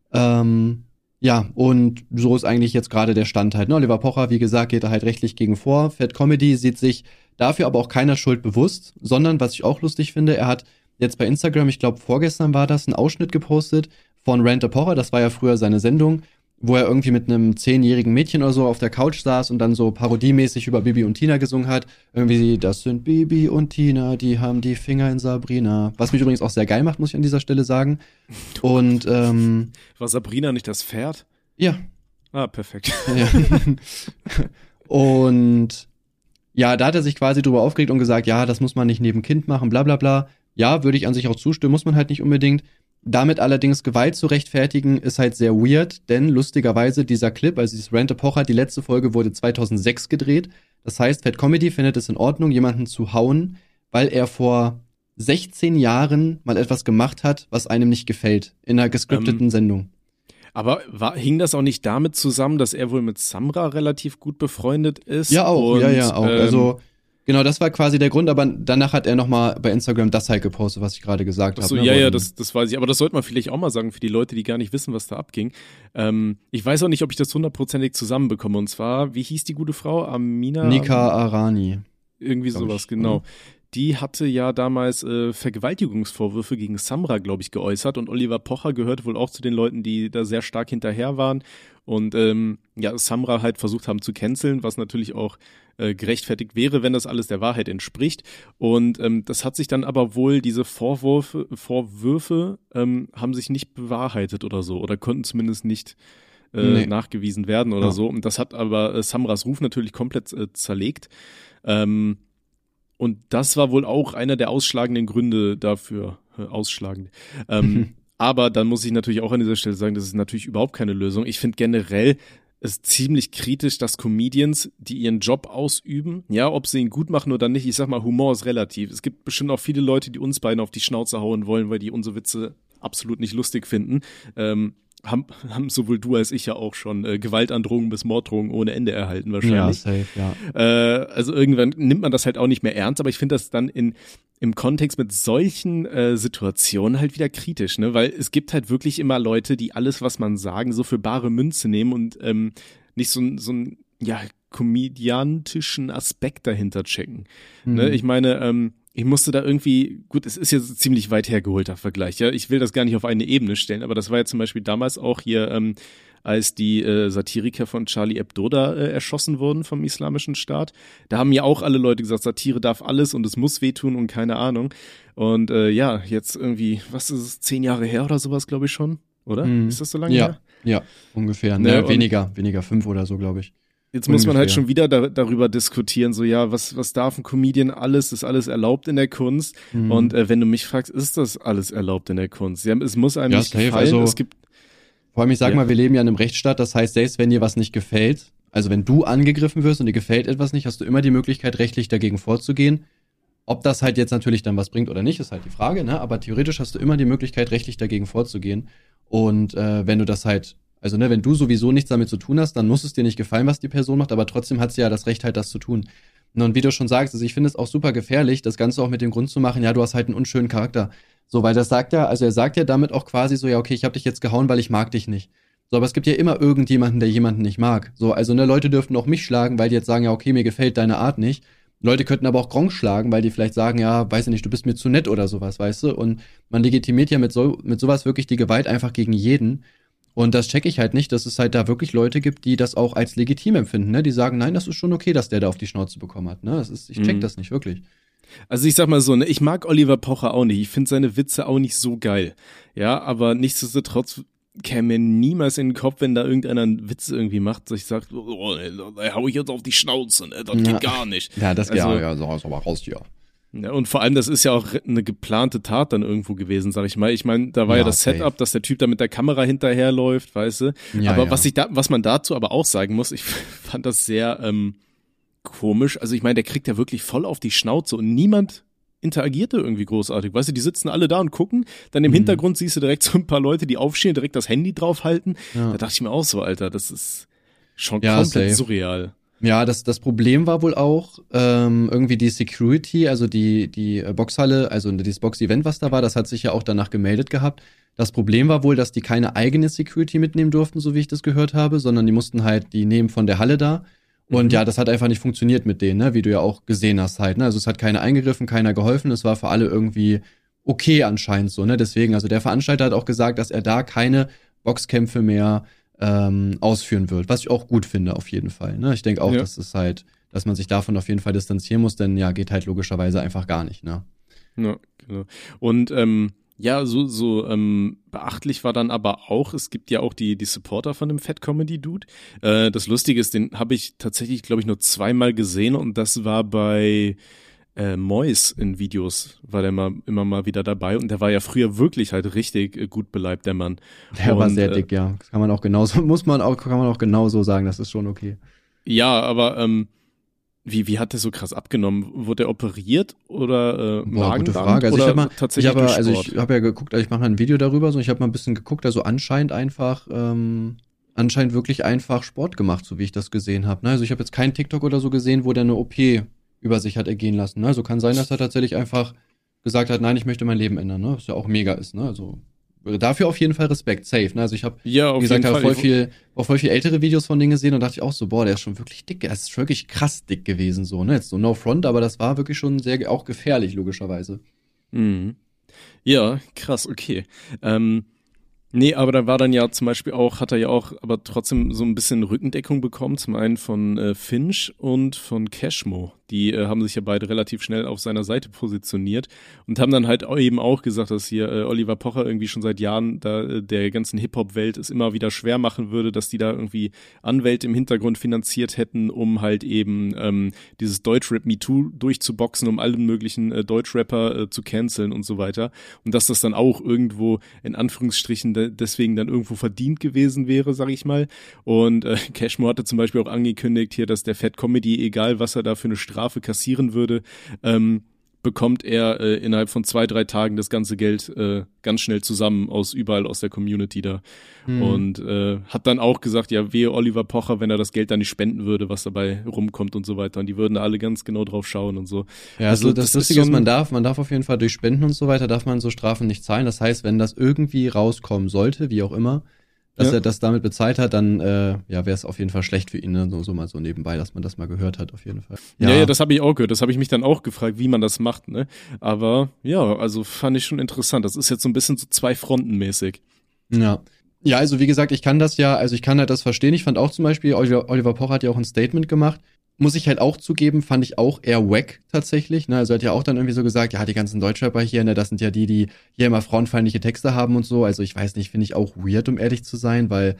Und so ist eigentlich jetzt gerade der Stand halt. Ne? Oliver Pocher, wie gesagt, geht da halt rechtlich gegen vor. Fat Comedy sieht sich dafür aber auch keiner Schuld bewusst, sondern, was ich auch lustig finde, er hat jetzt bei Instagram, ich glaube vorgestern war das, einen Ausschnitt gepostet von Rant a Pocher, das war ja früher seine Sendung, wo er irgendwie mit einem 10-jährigen Mädchen oder so auf der Couch saß und dann so parodiemäßig über Bibi und Tina gesungen hat. Irgendwie, das sind Bibi und Tina, die haben die Finger in Sabrina. Was mich übrigens auch sehr geil macht, muss ich an dieser Stelle sagen. Und, war Sabrina nicht das Pferd? Ja. Ah, perfekt. Ja. Und ja, da hat er sich quasi drüber aufgeregt und gesagt, ja, das muss man nicht neben Kind machen, bla bla bla. ja, würde ich an sich auch zustimmen, muss man halt nicht unbedingt. Damit allerdings Gewalt zu rechtfertigen, ist halt sehr weird, denn lustigerweise dieser Clip, also dieses Rant Pocher, die letzte Folge wurde 2006 gedreht. Das heißt, Fat Comedy findet es in Ordnung, jemanden zu hauen, weil er vor 16 Jahren mal etwas gemacht hat, was einem nicht gefällt, in einer gescripteten Sendung. Aber hing das auch nicht damit zusammen, dass er wohl mit Samra relativ gut befreundet ist? Ja, auch, auch. Also, genau, das war quasi der Grund, aber danach hat er nochmal bei Instagram das halt gepostet, was ich gerade gesagt habe. Achso, ne? Das weiß ich. Aber das sollte man vielleicht auch mal sagen für die Leute, die gar nicht wissen, was da abging. Ich weiß auch nicht, ob ich das 100%ig zusammenbekomme. Und zwar, wie hieß die gute Frau? Nika Arani. Irgendwie sowas, genau. Die hatte ja damals Vergewaltigungsvorwürfe gegen Samra, glaube ich, geäußert. Und Oliver Pocher gehört wohl auch zu den Leuten, die da sehr stark hinterher waren. Und Samra halt versucht haben zu canceln, was natürlich auch gerechtfertigt wäre, wenn das alles der Wahrheit entspricht. Und das hat sich dann aber wohl, diese Vorwürfe haben sich nicht bewahrheitet oder so. Oder konnten zumindest nicht nachgewiesen werden oder so. Und das hat aber Samras Ruf natürlich komplett zerlegt. Und das war wohl auch einer der ausschlagenden Gründe dafür. Aber dann muss ich natürlich auch an dieser Stelle sagen, das ist natürlich überhaupt keine Lösung. Ich finde generell es ziemlich kritisch, dass Comedians, die ihren Job ausüben, ja, ob sie ihn gut machen oder nicht, ich sag mal, Humor ist relativ. Es gibt bestimmt auch viele Leute, die uns beiden auf die Schnauze hauen wollen, weil die unsere Witze absolut nicht lustig finden. Haben sowohl du als ich ja auch schon Gewaltandrohungen bis Morddrohungen ohne Ende erhalten wahrscheinlich. Ja, safe, ja. Also irgendwann nimmt man das halt auch nicht mehr ernst, aber ich finde das dann im Kontext mit solchen Situationen halt wieder kritisch, ne? Weil es gibt halt wirklich immer Leute, die alles, was man sagen, so für bare Münze nehmen und nicht so ein komödiantischen Aspekt dahinter checken. Ne? Ich meine, ich musste da irgendwie, gut, es ist jetzt ziemlich weit hergeholter Vergleich, ja, ich will das gar nicht auf eine Ebene stellen, aber das war ja zum Beispiel damals auch hier, als die Satiriker von Charlie Hebdo da erschossen wurden vom Islamischen Staat. Da haben ja auch alle Leute gesagt, Satire darf alles und es muss wehtun und keine Ahnung. Und jetzt irgendwie, was ist es, 10 Jahre her oder sowas, glaube ich schon, oder? Ist das so lange her? Ja, ungefähr. Ne, weniger 5 oder so, glaube ich. Jetzt muss man halt schon wieder darüber diskutieren, so ja, was darf ein Comedian alles, ist alles erlaubt in der Kunst? Und wenn du mich fragst, ist das alles erlaubt in der Kunst? Ja, es muss einem nicht gefallen, also, es gibt... Vor allem, ich sag mal, wir leben ja in einem Rechtsstaat, das heißt, selbst wenn dir was nicht gefällt, also wenn du angegriffen wirst und dir gefällt etwas nicht, hast du immer die Möglichkeit, rechtlich dagegen vorzugehen. Ob das halt jetzt natürlich dann was bringt oder nicht, ist halt die Frage, ne? Aber theoretisch hast du immer die Möglichkeit, rechtlich dagegen vorzugehen. Und wenn du das halt, also ne, wenn du sowieso nichts damit zu tun hast, dann muss es dir nicht gefallen, was die Person macht, aber trotzdem hat sie ja das Recht halt, das zu tun. Und wie du schon sagst, also ich finde es auch super gefährlich, das Ganze auch mit dem Grund zu machen, ja, du hast halt einen unschönen Charakter. So, weil das sagt ja, also er sagt ja damit auch quasi so, ja, okay, ich hab dich jetzt gehauen, weil ich mag dich nicht. So, aber es gibt ja immer irgendjemanden, der jemanden nicht mag. So, also ne, Leute dürften auch mich schlagen, weil die jetzt sagen, ja, okay, mir gefällt deine Art nicht. Leute könnten aber auch Gronk schlagen, weil die vielleicht sagen, ja, weiß ich nicht, du bist mir zu nett oder sowas, weißt du? Und man legitimiert ja mit sowas wirklich die Gewalt einfach gegen jeden. Und das checke ich halt nicht, dass es halt da wirklich Leute gibt, die das auch als legitim empfinden, ne? Die sagen, nein, das ist schon okay, dass der da auf die Schnauze bekommen hat, ne? Ich check das nicht wirklich. Also ich sag mal so, ne, ich mag Oliver Pocher auch nicht. Ich finde seine Witze auch nicht so geil. Ja, aber nichtsdestotrotz käme mir niemals in den Kopf, wenn da irgendeiner einen Witz irgendwie macht, dass ich sag, oh, da hau ich jetzt auf die Schnauze, ne? Das geht gar nicht. Ja, das geht ja, so aber raus hier. Ja, und vor allem, das ist ja auch eine geplante Tat dann irgendwo gewesen, sag ich mal. Ich meine, da war ja das Setup, dass der Typ da mit der Kamera hinterherläuft, weißt du. Ja, aber was man dazu aber auch sagen muss, ich fand das sehr komisch. Also ich meine, der kriegt ja wirklich voll auf die Schnauze und niemand interagierte irgendwie großartig. Weißt du, die sitzen alle da und gucken, dann im Hintergrund siehst du direkt so ein paar Leute, die aufstehen, direkt das Handy draufhalten. Ja. Da dachte ich mir auch so, Alter, das ist schon komplett surreal. Ja, das Problem war wohl auch irgendwie die Security, also die Boxhalle, also dieses Box-Event, was da war, das hat sich ja auch danach gemeldet gehabt. Das Problem war wohl, dass die keine eigene Security mitnehmen durften, so wie ich das gehört habe, sondern die mussten halt die nehmen von der Halle da. Und ja, das hat einfach nicht funktioniert mit denen, ne? Wie du ja auch gesehen hast halt, ne? Also es hat keiner eingegriffen, keiner geholfen, es war für alle irgendwie okay anscheinend so, ne? Deswegen, also der Veranstalter hat auch gesagt, dass er da keine Boxkämpfe mehr ausführen wird, was ich auch gut finde auf jeden Fall, ne? Ich denke auch, dass es halt, dass man sich davon auf jeden Fall distanzieren muss, denn ja, geht halt logischerweise einfach gar nicht, ne? Ja, genau. Und so beachtlich war dann aber auch, es gibt ja auch die Supporter von dem Fat Comedy Dude. Das Lustige ist, den habe ich tatsächlich, glaube ich, nur 2-mal gesehen und das war bei Mois in Videos war der immer mal wieder dabei und der war ja früher wirklich halt richtig gut beleibt, der Mann. Der war sehr dick, ja. Das kann man auch genauso sagen, das ist schon okay. Ja, aber wie hat der so krass abgenommen? Wurde er operiert oder gute Frage. Also oder ich habe ja geguckt, also ich mache ein Video darüber, so ich habe mal ein bisschen geguckt, also anscheinend wirklich einfach Sport gemacht, so wie ich das gesehen habe. Also ich habe jetzt keinen TikTok oder so gesehen, wo der eine OP über sich hat ergehen lassen. Ne? Also kann sein, dass er tatsächlich einfach gesagt hat, nein, ich möchte mein Leben ändern, ne? Was ja auch mega ist, ne? Also dafür auf jeden Fall Respekt, safe. Ne? Also ich habe, wie gesagt, voll viel ältere Videos von denen gesehen und dachte ich auch so, boah, der ist schon wirklich dick, er ist wirklich krass dick gewesen, so, ne? Jetzt so no front, aber das war wirklich schon sehr auch gefährlich, logischerweise. Mhm. Ja, krass, okay. Nee, aber da war dann ja zum Beispiel auch, hat er ja auch aber trotzdem so ein bisschen Rückendeckung bekommen, zum einen von Finch und von Cashmo. Die haben sich ja beide relativ schnell auf seiner Seite positioniert und haben dann halt eben auch gesagt, dass hier Oliver Pocher irgendwie schon seit Jahren da der ganzen Hip-Hop-Welt es immer wieder schwer machen würde, dass die da irgendwie Anwälte im Hintergrund finanziert hätten, um halt eben dieses Deutschrap MeToo durchzuboxen, um alle möglichen Deutschrapper zu canceln und so weiter. Und dass das dann auch irgendwo in Anführungsstrichen deswegen dann irgendwo verdient gewesen wäre, sag ich mal. Und Cashmo hatte zum Beispiel auch angekündigt hier, dass der Fat Comedy, egal was er da für eine Strafe kassieren würde, bekommt er innerhalb von 2-3 Tagen das ganze Geld ganz schnell zusammen überall aus der Community da. Und hat dann auch gesagt, ja, wehe Oliver Pocher, wenn er das Geld dann nicht spenden würde, was dabei rumkommt und so weiter. Und die würden da alle ganz genau drauf schauen und so. Ja, also das Lustige ist, man darf auf jeden Fall durch Spenden und so weiter, darf man so Strafen nicht zahlen. Das heißt, wenn das irgendwie rauskommen sollte, wie auch immer, dass er das damit bezahlt hat, dann wäre es auf jeden Fall schlecht für ihn, ne? So mal so nebenbei, dass man das mal gehört hat, auf jeden Fall. Ja, das habe ich auch gehört. Das habe ich mich dann auch gefragt, wie man das macht, ne? Aber ja, also fand ich schon interessant. Das ist jetzt so ein bisschen so zwei-Fronten-mäßig. Ja. Ja, also wie gesagt, ich kann halt das verstehen. Ich fand auch zum Beispiel, Oliver Pocher hat ja auch ein Statement gemacht. Muss ich halt auch zugeben, fand ich auch eher wack tatsächlich. Ne? Also er hat ja auch dann irgendwie so gesagt, ja, die ganzen Deutschrapper hier, ne, das sind ja die hier immer frauenfeindliche Texte haben und so. Also ich weiß nicht, finde ich auch weird, um ehrlich zu sein, weil,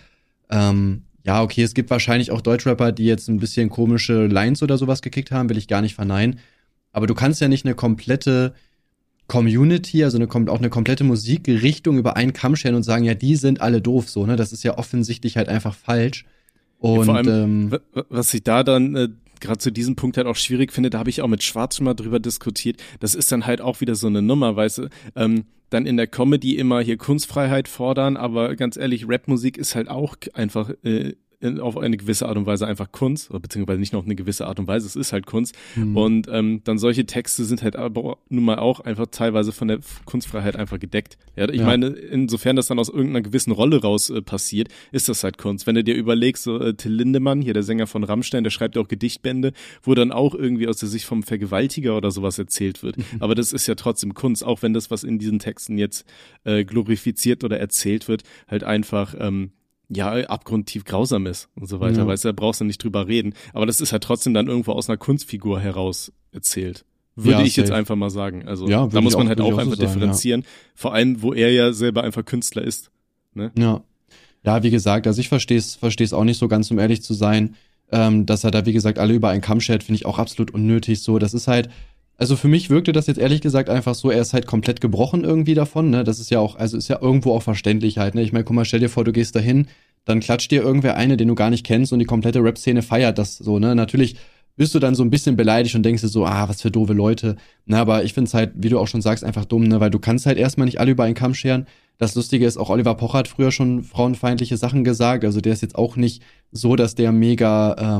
okay, es gibt wahrscheinlich auch Deutschrapper, die jetzt ein bisschen komische Lines oder sowas gekickt haben, will ich gar nicht verneinen. Aber du kannst ja nicht eine komplette Community, also auch eine komplette Musikrichtung über einen Kamm scheren und sagen, ja, die sind alle doof, so, ne? Das ist ja offensichtlich halt einfach falsch. Und ja, vor allem, was ich da dann gerade zu diesem Punkt halt auch schwierig finde, da habe ich auch mit Schwarz schon mal drüber diskutiert, das ist dann halt auch wieder so eine Nummer, weißt du, dann in der Comedy immer hier Kunstfreiheit fordern, aber ganz ehrlich, Rapmusik ist halt auch einfach auf eine gewisse Art und Weise einfach Kunst, oder beziehungsweise nicht nur auf eine gewisse Art und Weise, es ist halt Kunst. Und dann solche Texte sind halt aber nun mal auch einfach teilweise von der Kunstfreiheit einfach gedeckt. Ja, ich meine, insofern das dann aus irgendeiner gewissen Rolle raus passiert, ist das halt Kunst. Wenn du dir überlegst, so Till Lindemann, hier der Sänger von Rammstein, der schreibt ja auch Gedichtbände, wo dann auch irgendwie aus der Sicht vom Vergewaltiger oder sowas erzählt wird. Aber das ist ja trotzdem Kunst, auch wenn das, was in diesen Texten jetzt glorifiziert oder erzählt wird, halt einfach abgrundtief grausam ist und so weiter, weißt du, da brauchst du nicht drüber reden. Aber das ist halt trotzdem dann irgendwo aus einer Kunstfigur heraus erzählt. Würde ich jetzt einfach mal sagen. Also da muss man halt auch einfach differenzieren. Vor allem, wo er ja selber einfach Künstler ist. Ne? Ja, wie gesagt, also ich versteh's auch nicht so ganz, um ehrlich zu sein. Dass er da, wie gesagt, alle über einen Kamm schert, finde ich auch absolut unnötig so. Das ist halt, also für mich wirkte das jetzt ehrlich gesagt einfach so, er ist halt komplett gebrochen irgendwie davon, ne? Das ist ja auch, also ist ja irgendwo auch verständlich halt, ne? Ich meine, guck mal, stell dir vor, du gehst dahin, dann klatscht dir irgendwer eine, den du gar nicht kennst und die komplette Rap-Szene feiert das so, ne? Natürlich bist du dann so ein bisschen beleidigt und denkst dir so, was für doofe Leute. Na, aber ich find's halt, wie du auch schon sagst, einfach dumm, ne? Weil du kannst halt erstmal nicht alle über einen Kamm scheren. Das Lustige ist, auch Oliver Pocher hat früher schon frauenfeindliche Sachen gesagt, also der ist jetzt auch nicht so, dass der mega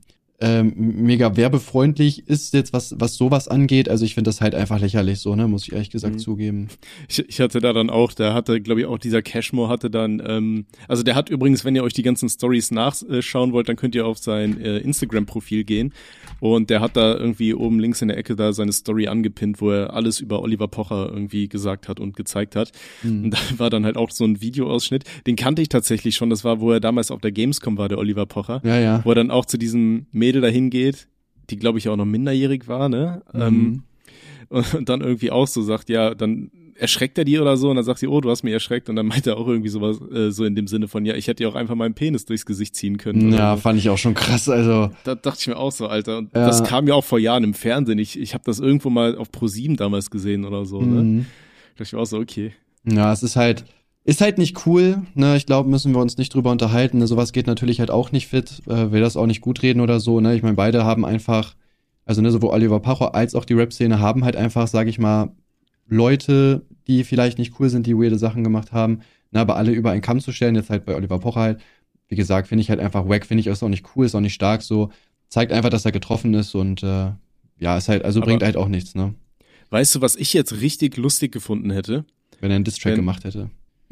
werbefreundlich ist jetzt, was sowas angeht. Also ich finde das halt einfach lächerlich so, ne, muss ich ehrlich gesagt zugeben. Ich hatte da dann auch, da hatte, glaube ich, auch dieser Cashmo hatte dann, also der hat übrigens, wenn ihr euch die ganzen Stories nachschauen wollt, dann könnt ihr auf sein Instagram-Profil gehen und der hat da irgendwie oben links in der Ecke da seine Story angepinnt, wo er alles über Oliver Pocher irgendwie gesagt hat und gezeigt hat. Und da war dann halt auch so ein Videoausschnitt, den kannte ich tatsächlich schon, das war, wo er damals auf der Gamescom war, der Oliver Pocher, wo er dann auch zu diesem Mädel dahin geht, die glaube ich auch noch minderjährig war, ne? Und dann irgendwie auch so sagt, ja, dann erschreckt er die oder so und dann sagt sie, oh, du hast mich erschreckt und dann meint er auch irgendwie sowas, so in dem Sinne von, ja, ich hätte ja auch einfach meinen Penis durchs Gesicht ziehen können. Ja, so. fand ich auch schon krass, also. Da dachte ich mir auch so, Alter. Und das kam ja auch vor Jahren im Fernsehen. Ich habe das irgendwo mal auf ProSieben damals gesehen oder so, ne? Da dachte ich mir auch so, okay. Ja, es ist halt nicht cool, ne? Ich glaube, müssen wir uns nicht drüber unterhalten. Ne? Sowas geht natürlich halt auch nicht fit, will das auch nicht gut reden oder so, ne? Ich meine, beide haben einfach, also ne, sowohl Oliver Pocher als auch die Rap-Szene haben halt einfach, sag ich mal, Leute, die vielleicht nicht cool sind, die weirde Sachen gemacht haben, ne, aber alle über einen Kamm zu stellen, jetzt halt bei Oliver Pocher halt, wie gesagt, finde ich halt einfach wack, finde ich ist auch nicht cool, ist auch nicht stark, so, zeigt einfach, dass er getroffen ist und ja, ist halt, also aber bringt halt auch nichts, ne? Weißt du, was ich jetzt richtig lustig gefunden hätte? Wenn er einen Diss-Track gemacht hätte.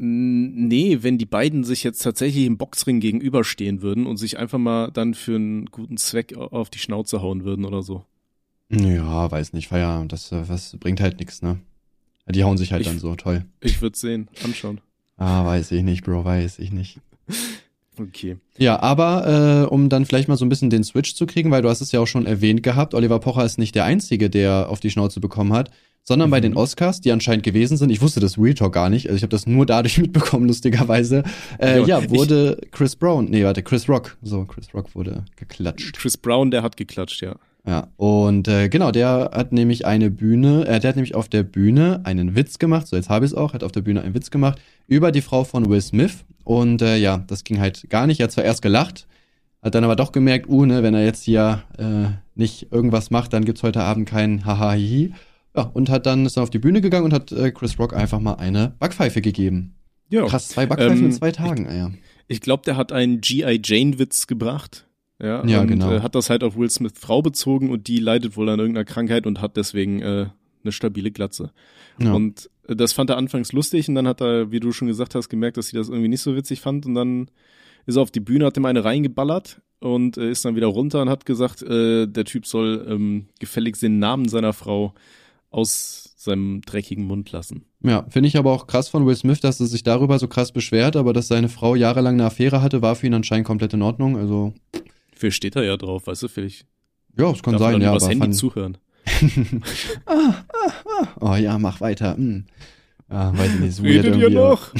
Nee, wenn die beiden sich jetzt tatsächlich im Boxring gegenüberstehen würden und sich einfach mal dann für einen guten Zweck auf die Schnauze hauen würden oder so. Ja, weiß nicht, Feier, das bringt halt nichts, ne? Die hauen sich halt dann so, toll. Ich würde sehen, anschauen. Weiß ich nicht, Bro, weiß ich nicht. Okay. Ja, aber um dann vielleicht mal so ein bisschen den Switch zu kriegen, weil du hast es ja auch schon erwähnt gehabt, Oliver Pocher ist nicht der Einzige, der auf die Schnauze bekommen hat, sondern bei den Oscars, die anscheinend gewesen sind, ich wusste das Real Talk gar nicht, also ich habe das nur dadurch mitbekommen, lustigerweise, wurde Chris Rock wurde geklatscht. Chris Brown, der hat geklatscht, ja. Ja, und genau, der hat nämlich auf der Bühne einen Witz gemacht, so jetzt habe ich es auch, hat auf der Bühne einen Witz gemacht über die Frau von Will Smith und ja, das ging halt gar nicht, er hat zwar erst gelacht, hat dann aber doch gemerkt, ne, wenn er jetzt hier nicht irgendwas macht, dann gibt's heute Abend kein Haha-Hihi. Ja, und ist dann auf die Bühne gegangen und hat Chris Rock einfach mal eine Backpfeife gegeben. Ja. Krass, 2 Backpfeifen in 2 Tagen, ja. Ich glaube, der hat einen G.I. Jane-Witz gebracht. Ja, und genau. Hat das halt auf Will Smith Frau bezogen und die leidet wohl an irgendeiner Krankheit und hat deswegen eine stabile Glatze. Ja. Und das fand er anfangs lustig und dann hat er, wie du schon gesagt hast, gemerkt, dass sie das irgendwie nicht so witzig fand und dann ist er auf die Bühne, hat ihm eine reingeballert und ist dann wieder runter und hat gesagt, der Typ soll gefälligst den Namen seiner Frau aus seinem dreckigen Mund lassen. Ja, finde ich aber auch krass von Will Smith, dass er sich darüber so krass beschwert, aber dass seine Frau jahrelang eine Affäre hatte, war für ihn anscheinend komplett in Ordnung, also. Vielleicht steht er ja drauf, weißt du, vielleicht. Ja, es kann sein, ja. Aber Handy zuhören. Oh ja, mach weiter. Weiß ich nicht, so weird irgendwie. Noch?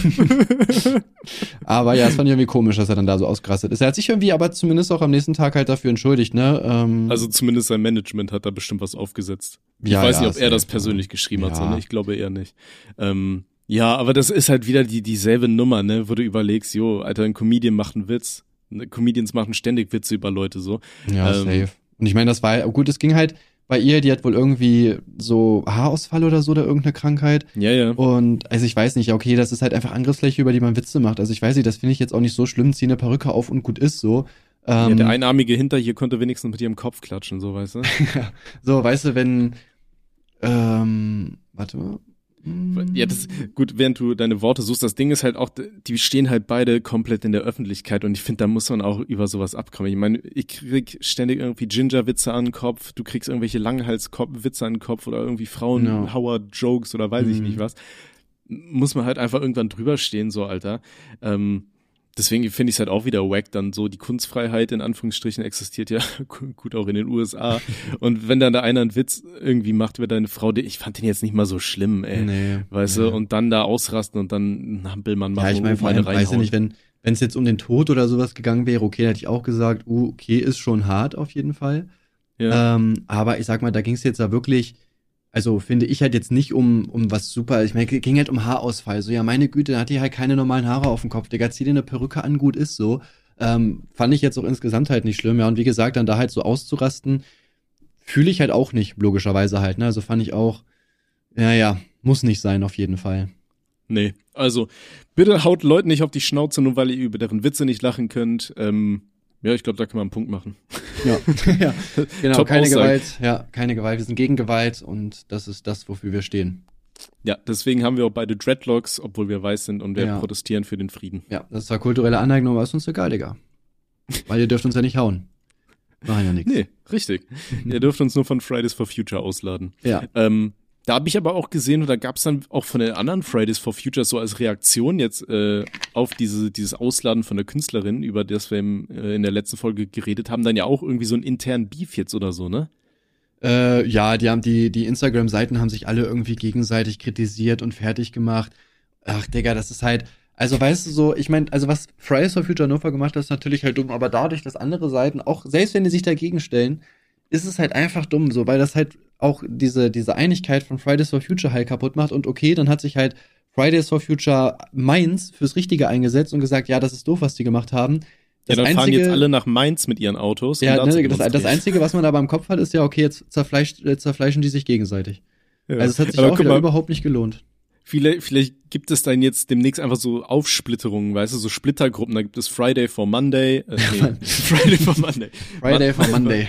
Aber ja, es fand ich irgendwie komisch, dass er dann da so ausgerastet ist. Er hat sich irgendwie aber zumindest auch am nächsten Tag halt dafür entschuldigt, ne? Also zumindest sein Management hat da bestimmt was aufgesetzt. Ich weiß nicht, ob er das persönlich geschrieben hat, sondern ich glaube eher nicht. Ja, aber das ist halt wieder dieselbe Nummer, ne? Wo du überlegst, Alter, ein Comedian macht einen Witz. Comedians machen ständig Witze über Leute so. Ja, safe. Und ich meine, das war gut, es ging halt bei ihr, die hat wohl irgendwie so Haarausfall oder so oder irgendeine Krankheit. Ja. Und also ich weiß nicht, okay, das ist halt einfach Angriffsfläche, über die man Witze macht. Also ich weiß nicht, das finde ich jetzt auch nicht so schlimm, zieh eine Perücke auf und gut ist so. Ja, der Einarmige hinter hier konnte wenigstens mit ihrem Kopf klatschen, so, weißt du? So, weißt du, wenn warte mal. Ja, das gut, während du deine Worte suchst, das Ding ist halt auch, die stehen halt beide komplett in der Öffentlichkeit und ich finde, da muss man auch über sowas abkommen. Ich meine, ich krieg ständig irgendwie Ginger-Witze an den Kopf, du kriegst irgendwelche Langhals-Witze an den Kopf oder irgendwie Frauen-Hauer-Jokes oder weiß ich nicht was. Muss man halt einfach irgendwann drüber stehen, so, Alter. Deswegen finde ich es halt auch wieder wack, dann so die Kunstfreiheit in Anführungsstrichen existiert ja gut auch in den USA. Und wenn dann da einer einen Witz irgendwie macht über deine Frau, ich fand den jetzt nicht mal so schlimm, ey. Nee, weißt du, und dann da ausrasten und dann einen Hampelmann machen. Ja, ich meine, vor allem, weiß ich nicht, wenn es jetzt um den Tod oder sowas gegangen wäre, okay, hätte ich auch gesagt, okay, ist schon hart auf jeden Fall. Ja. Aber ich sag mal, da ging es jetzt da wirklich, also finde ich halt jetzt nicht um was super, ich meine, ging halt um Haarausfall. So, ja, meine Güte, da hat die halt keine normalen Haare auf dem Kopf. Digga, zieh dir eine Perücke an, gut ist so. Fand ich jetzt auch insgesamt halt nicht schlimm. Ja, und wie gesagt, dann da halt so auszurasten, fühle ich halt auch nicht, logischerweise halt, ne? Also fand ich auch, ja, muss nicht sein, auf jeden Fall. Nee, also bitte haut Leuten nicht auf die Schnauze, nur weil ihr über deren Witze nicht lachen könnt. Ja, ich glaube, da kann man einen Punkt machen. Ja, ja, genau, keine Gewalt. Ja, keine Gewalt. Wir sind gegen Gewalt und das ist das, wofür wir stehen. Ja, deswegen haben wir auch beide Dreadlocks, obwohl wir weiß sind und wir protestieren für den Frieden. Ja, das ist zwar kulturelle Aneignung, aber ist uns egal, Digga. Weil ihr dürft uns ja nicht hauen. Machen ja nichts. Nee, richtig. Ihr dürft uns nur von Fridays for Future ausladen. Ja. Da habe ich aber auch gesehen, und da gab es dann auch von den anderen Fridays for Future so als Reaktion jetzt auf dieses Ausladen von der Künstlerin, über das wir in der letzten Folge geredet haben, dann ja auch irgendwie so einen internen Beef jetzt oder so, ne? Ja, die Instagram-Seiten haben sich alle irgendwie gegenseitig kritisiert und fertig gemacht. Ach, Digga, das ist halt, also weißt du so, ich meine, also was Fridays for Future Hannover gemacht hat, ist natürlich halt dumm, aber dadurch, dass andere Seiten, auch selbst wenn die sich dagegen stellen, ist es halt einfach dumm, so, weil das halt auch diese Einigkeit von Fridays for Future halt kaputt macht und okay, dann hat sich halt Fridays for Future Mainz fürs Richtige eingesetzt und gesagt, ja, das ist doof, was die gemacht haben. Ja, dann fahren jetzt alle nach Mainz mit ihren Autos. Ja, ne, das Einzige, was man aber im Kopf hat, ist ja, okay, jetzt zerfleischen die sich gegenseitig. Ja. Also es hat sich aber auch wieder überhaupt nicht gelohnt. Vielleicht gibt es dann jetzt demnächst einfach so Aufsplitterungen, weißt du, so Splittergruppen. Da gibt es Friday for Monday. Friday for Monday. Friday for Monday.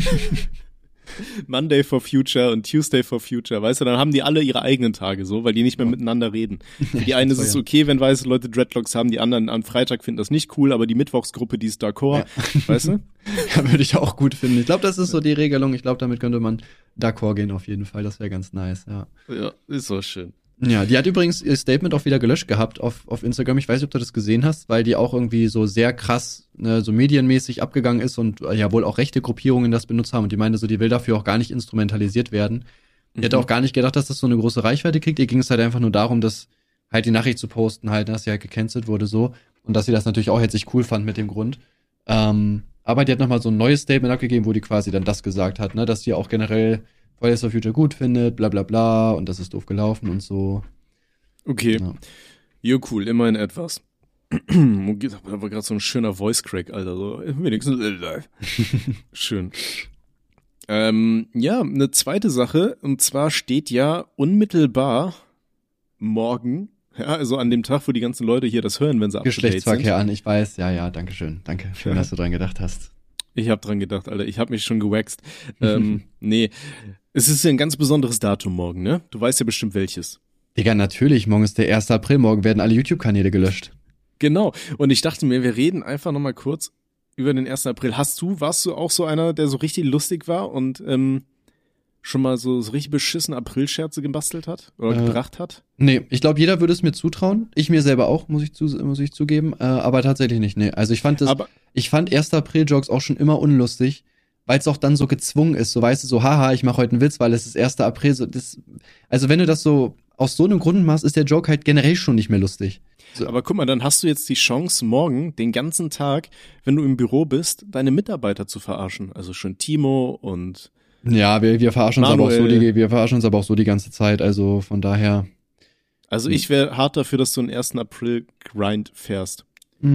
Monday for Future und Tuesday for Future, weißt du, dann haben die alle ihre eigenen Tage so, weil die nicht mehr miteinander reden. Für die einen ist es okay, wenn weiße Leute Dreadlocks haben, die anderen am Freitag finden das nicht cool, aber die Mittwochsgruppe, die ist d'accord, weißt du? Ja, würde ich auch gut finden. Ich glaube, das ist so die Regelung. Ich glaube, damit könnte man d'accord gehen auf jeden Fall. Das wäre ganz nice, ja. Ja, ist so schön. Ja, die hat übrigens ihr Statement auch wieder gelöscht gehabt auf Instagram. Ich weiß nicht, ob du das gesehen hast, weil die auch irgendwie so sehr krass, ne, so medienmäßig abgegangen ist und ja wohl auch rechte Gruppierungen das benutzt haben. Und die meinte so, die will dafür auch gar nicht instrumentalisiert werden. Die hätte auch gar nicht gedacht, dass das so eine große Reichweite kriegt. Ihr ging es halt einfach nur darum, dass halt die Nachricht zu posten, halt, dass sie halt gecancelt wurde so. Und dass sie das natürlich auch jetzt nicht cool fand mit dem Grund. Aber die hat nochmal so ein neues Statement abgegeben, wo die quasi dann das gesagt hat, ne, dass die auch generell Fridays for Future gut findet, bla bla bla, und das ist doof gelaufen und so. Okay. Ja, cool, immerhin etwas. Da war gerade so ein schöner Voice-Crack, Alter, so wenigstens schön. Ja, eine zweite Sache, und zwar steht ja unmittelbar morgen, ja, also an dem Tag, wo die ganzen Leute hier das hören, wenn sie Geschlechtsverkehr an, ich weiß, ja, danke schön. Schön, dass du dran gedacht hast. Ich hab dran gedacht, Alter, ich hab mich schon gewaxt. Nee, es ist ja ein ganz besonderes Datum morgen, ne? Du weißt ja bestimmt welches. Digga, natürlich, morgen ist der 1. April, morgen werden alle YouTube-Kanäle gelöscht. Genau, und ich dachte mir, wir reden einfach nochmal kurz über den 1. April. Warst du auch so einer, der so richtig lustig war und schon mal so richtig beschissene Aprilscherze gebastelt hat oder gebracht hat? Nee, ich glaube, jeder würde es mir zutrauen. Ich mir selber auch, muss ich zugeben, aber tatsächlich nicht, nee. Also ich fand 1. April-Jokes auch schon immer unlustig, weil es auch dann so gezwungen ist, so weißt du, so haha, ich mache heute einen Witz, weil es ist 1. April, so also wenn du das so aus so einem Grund machst, ist der Joke halt generell schon nicht mehr lustig. So. Aber guck mal, dann hast du jetzt die Chance, morgen den ganzen Tag, wenn du im Büro bist, deine Mitarbeiter zu verarschen. Also schon Timo und ja, wir verarschen uns aber auch so die ganze Zeit, also von daher. Also ich wäre hart dafür, dass du einen 1. April-Grind fährst.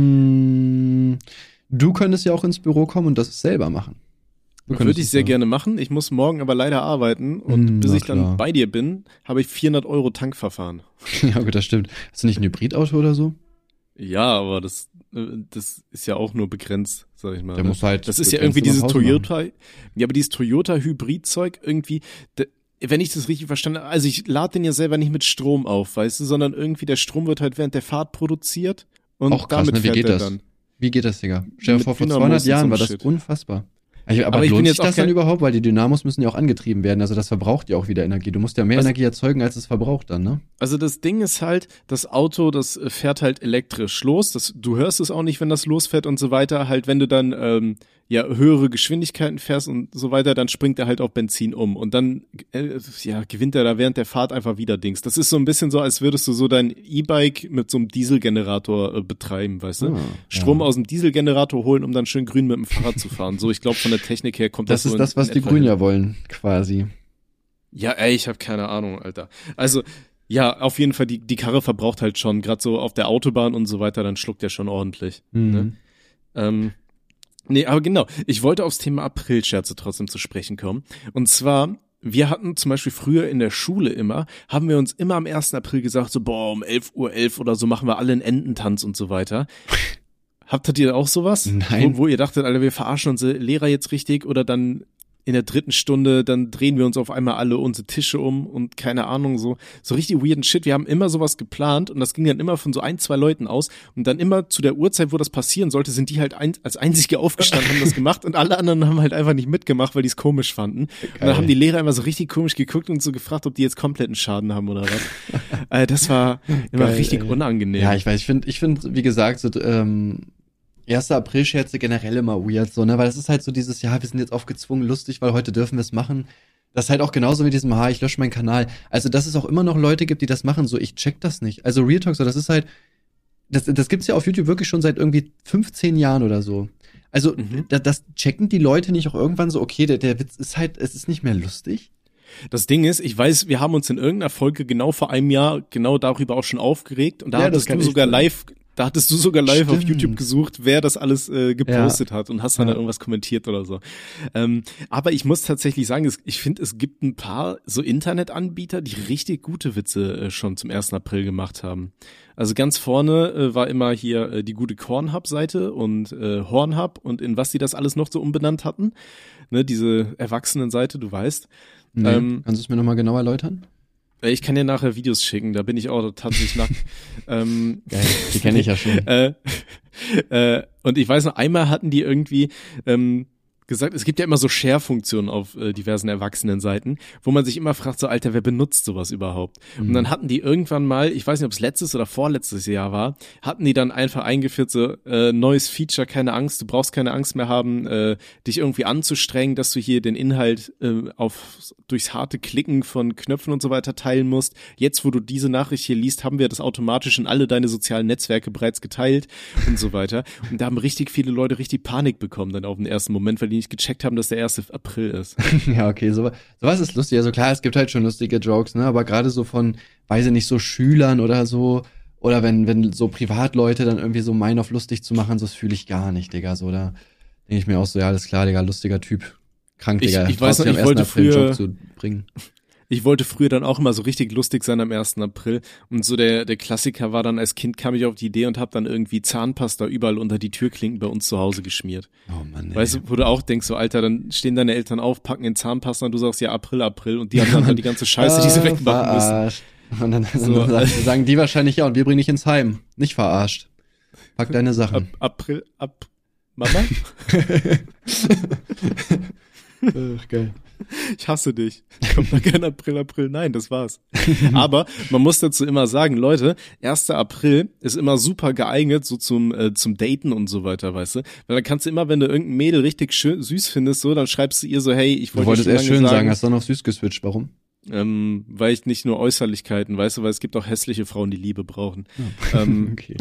Du könntest ja auch ins Büro kommen und das selber machen. Würde ich sehr gerne machen. Ich muss morgen aber leider arbeiten und bis ich dann bei dir bin, habe ich 400 € Tankverfahren. Ja, gut, das stimmt. Hast du nicht ein Hybridauto oder so? Ja, aber das ist ja auch nur begrenzt, sag ich mal. Der muss halt. Das ist ja irgendwie dieses Toyota. Ja, aber dieses Toyota-Hybrid-Zeug irgendwie, wenn ich das richtig verstanden habe, also ich lade den ja selber nicht mit Strom auf, weißt du, sondern irgendwie der Strom wird halt während der Fahrt produziert und auch krass, damit ne? Wie geht das? Dann. Wie geht das, Digga? Stell dir vor 200 Jahren war das unfassbar. Aber lohnt sich das dann überhaupt? Weil die Dynamos müssen ja auch angetrieben werden. Also das verbraucht ja auch wieder Energie. Du musst ja mehr Energie erzeugen, als es verbraucht dann, ne? Also das Ding ist halt, das Auto, das fährt halt elektrisch los. Du hörst es auch nicht, wenn das losfährt und so weiter. Halt, wenn du dann höhere Geschwindigkeiten fährst und so weiter, dann springt er halt auf Benzin um. Und dann gewinnt er da während der Fahrt einfach wieder Dings. Das ist so ein bisschen so, als würdest du so dein E-Bike mit so einem Dieselgenerator betreiben, weißt du? Strom aus dem Dieselgenerator holen, um dann schön grün mit dem Fahrrad zu fahren. So, ich glaube, von der Technik her kommt das so. Das ist das, was die Grünen ja wollen, quasi. Ja, ich habe keine Ahnung, Alter. Also, ja, auf jeden Fall, die Karre verbraucht halt schon, gerade so auf der Autobahn und so weiter, dann schluckt der schon ordentlich. Ne? Nee, aber genau, ich wollte aufs Thema Aprilscherze trotzdem zu sprechen kommen. Und zwar, wir hatten zum Beispiel früher in der Schule haben wir uns immer am 1. April gesagt, so um 11:11 Uhr oder so machen wir alle einen Ententanz und so weiter. Hattet ihr auch sowas? Nein. Wo ihr dachtet, Alter, wir verarschen unsere Lehrer jetzt richtig oder dann in der 3. Stunde, dann drehen wir uns auf einmal alle unsere Tische um und keine Ahnung, so richtig weirden Shit. Wir haben immer sowas geplant und das ging dann immer von so 1, 2 Leuten aus und dann immer zu der Uhrzeit, wo das passieren sollte, sind die halt als Einzige aufgestanden, haben das gemacht und alle anderen haben halt einfach nicht mitgemacht, weil die es komisch fanden. Geil. Und dann haben die Lehrer immer so richtig komisch geguckt und so gefragt, ob die jetzt kompletten Schaden haben oder was. Das war immer richtig unangenehm. Ja, ich weiß, ich finde, wie gesagt, so, 1. April-Scherze generell immer weird, so, ne, weil das ist halt so dieses, ja, wir sind jetzt aufgezwungen lustig, weil heute dürfen wir es machen. Das ist halt auch genauso mit diesem, ich lösche meinen Kanal. Also, dass es auch immer noch Leute gibt, die das machen, so, ich check das nicht. Also, Real Talk, so, das ist halt, das gibt's ja auf YouTube wirklich schon seit irgendwie 15 Jahren oder so. Also, das checken die Leute nicht auch irgendwann so, okay, der Witz ist halt, es ist nicht mehr lustig. Das Ding ist, ich weiß, wir haben uns in irgendeiner Folge genau vor einem Jahr genau darüber auch schon aufgeregt und da hattest du sogar live auf YouTube gesucht, wer das alles gepostet hat und hast dann irgendwas kommentiert oder so. Aber ich muss tatsächlich sagen, ich finde, es gibt ein paar so Internetanbieter, die richtig gute Witze schon zum 1. April gemacht haben. Also ganz vorne war immer hier die gute Cornhub-Seite und Hornhub und in was die das alles noch so umbenannt hatten. Ne, diese Erwachsenen-Seite, du weißt. Nee, kannst du es mir nochmal genau erläutern? Ich kann dir nachher Videos schicken, da bin ich auch tatsächlich nackt. Geil, die kenne ich ja schon. Und ich weiß noch, einmal hatten die irgendwie gesagt, es gibt ja immer so Share-Funktionen auf diversen Erwachsenenseiten, wo man sich immer fragt, so Alter, wer benutzt sowas überhaupt? Und dann hatten die irgendwann mal, ich weiß nicht, ob es letztes oder vorletztes Jahr war, hatten die dann einfach eingeführt, so neues Feature, keine Angst, du brauchst keine Angst mehr haben, dich irgendwie anzustrengen, dass du hier den Inhalt durchs harte Klicken von Knöpfen und so weiter teilen musst. Jetzt, wo du diese Nachricht hier liest, haben wir das automatisch in alle deine sozialen Netzwerke bereits geteilt und so weiter. Und da haben richtig viele Leute richtig Panik bekommen dann auf den ersten Moment, weil die nicht gecheckt haben, dass der 1. April ist. Ja, okay, sowas ist lustig. Also klar, es gibt halt schon lustige Jokes, ne, aber gerade so von, weiß ich nicht, so Schülern oder so, oder wenn so Privatleute dann irgendwie so meinen, auf lustig zu machen, so das fühle ich gar nicht, Digga, so, da denke ich mir auch so, ja, alles klar, Digga, lustiger Typ. Krank, Digga. Ich weiß noch, ich wollte früher zu bringen. Ich wollte früher dann auch immer so richtig lustig sein am 1. April und so der Klassiker war dann, als Kind kam ich auf die Idee und habe dann irgendwie Zahnpasta überall unter die Türklinken bei uns zu Hause geschmiert. Oh Mann, ey. Weißt du, wo du auch denkst, so Alter, dann stehen deine Eltern auf, packen den Zahnpasta und du sagst ja April und die haben dann halt die ganze Scheiße, die sie wegmachen müssen. Und dann sagen die wahrscheinlich, ja, und wir bringen dich ins Heim. Nicht verarscht. Pack deine Sachen. Mama? Ach, geil. Ich hasse dich. Kommt da kein April. Nein, das war's. Aber man muss dazu immer sagen, Leute, 1. April ist immer super geeignet, so zum Daten und so weiter, weißt du? Weil dann kannst du immer, wenn du irgendein Mädel richtig schön, süß findest, so, dann schreibst du ihr so, hey, ich wollte Du wolltest erst schön sagen, hast dann auf süß geswitcht, warum? Weil ich nicht nur Äußerlichkeiten, weißt du, weil es gibt auch hässliche Frauen, die Liebe brauchen. Oh. Okay.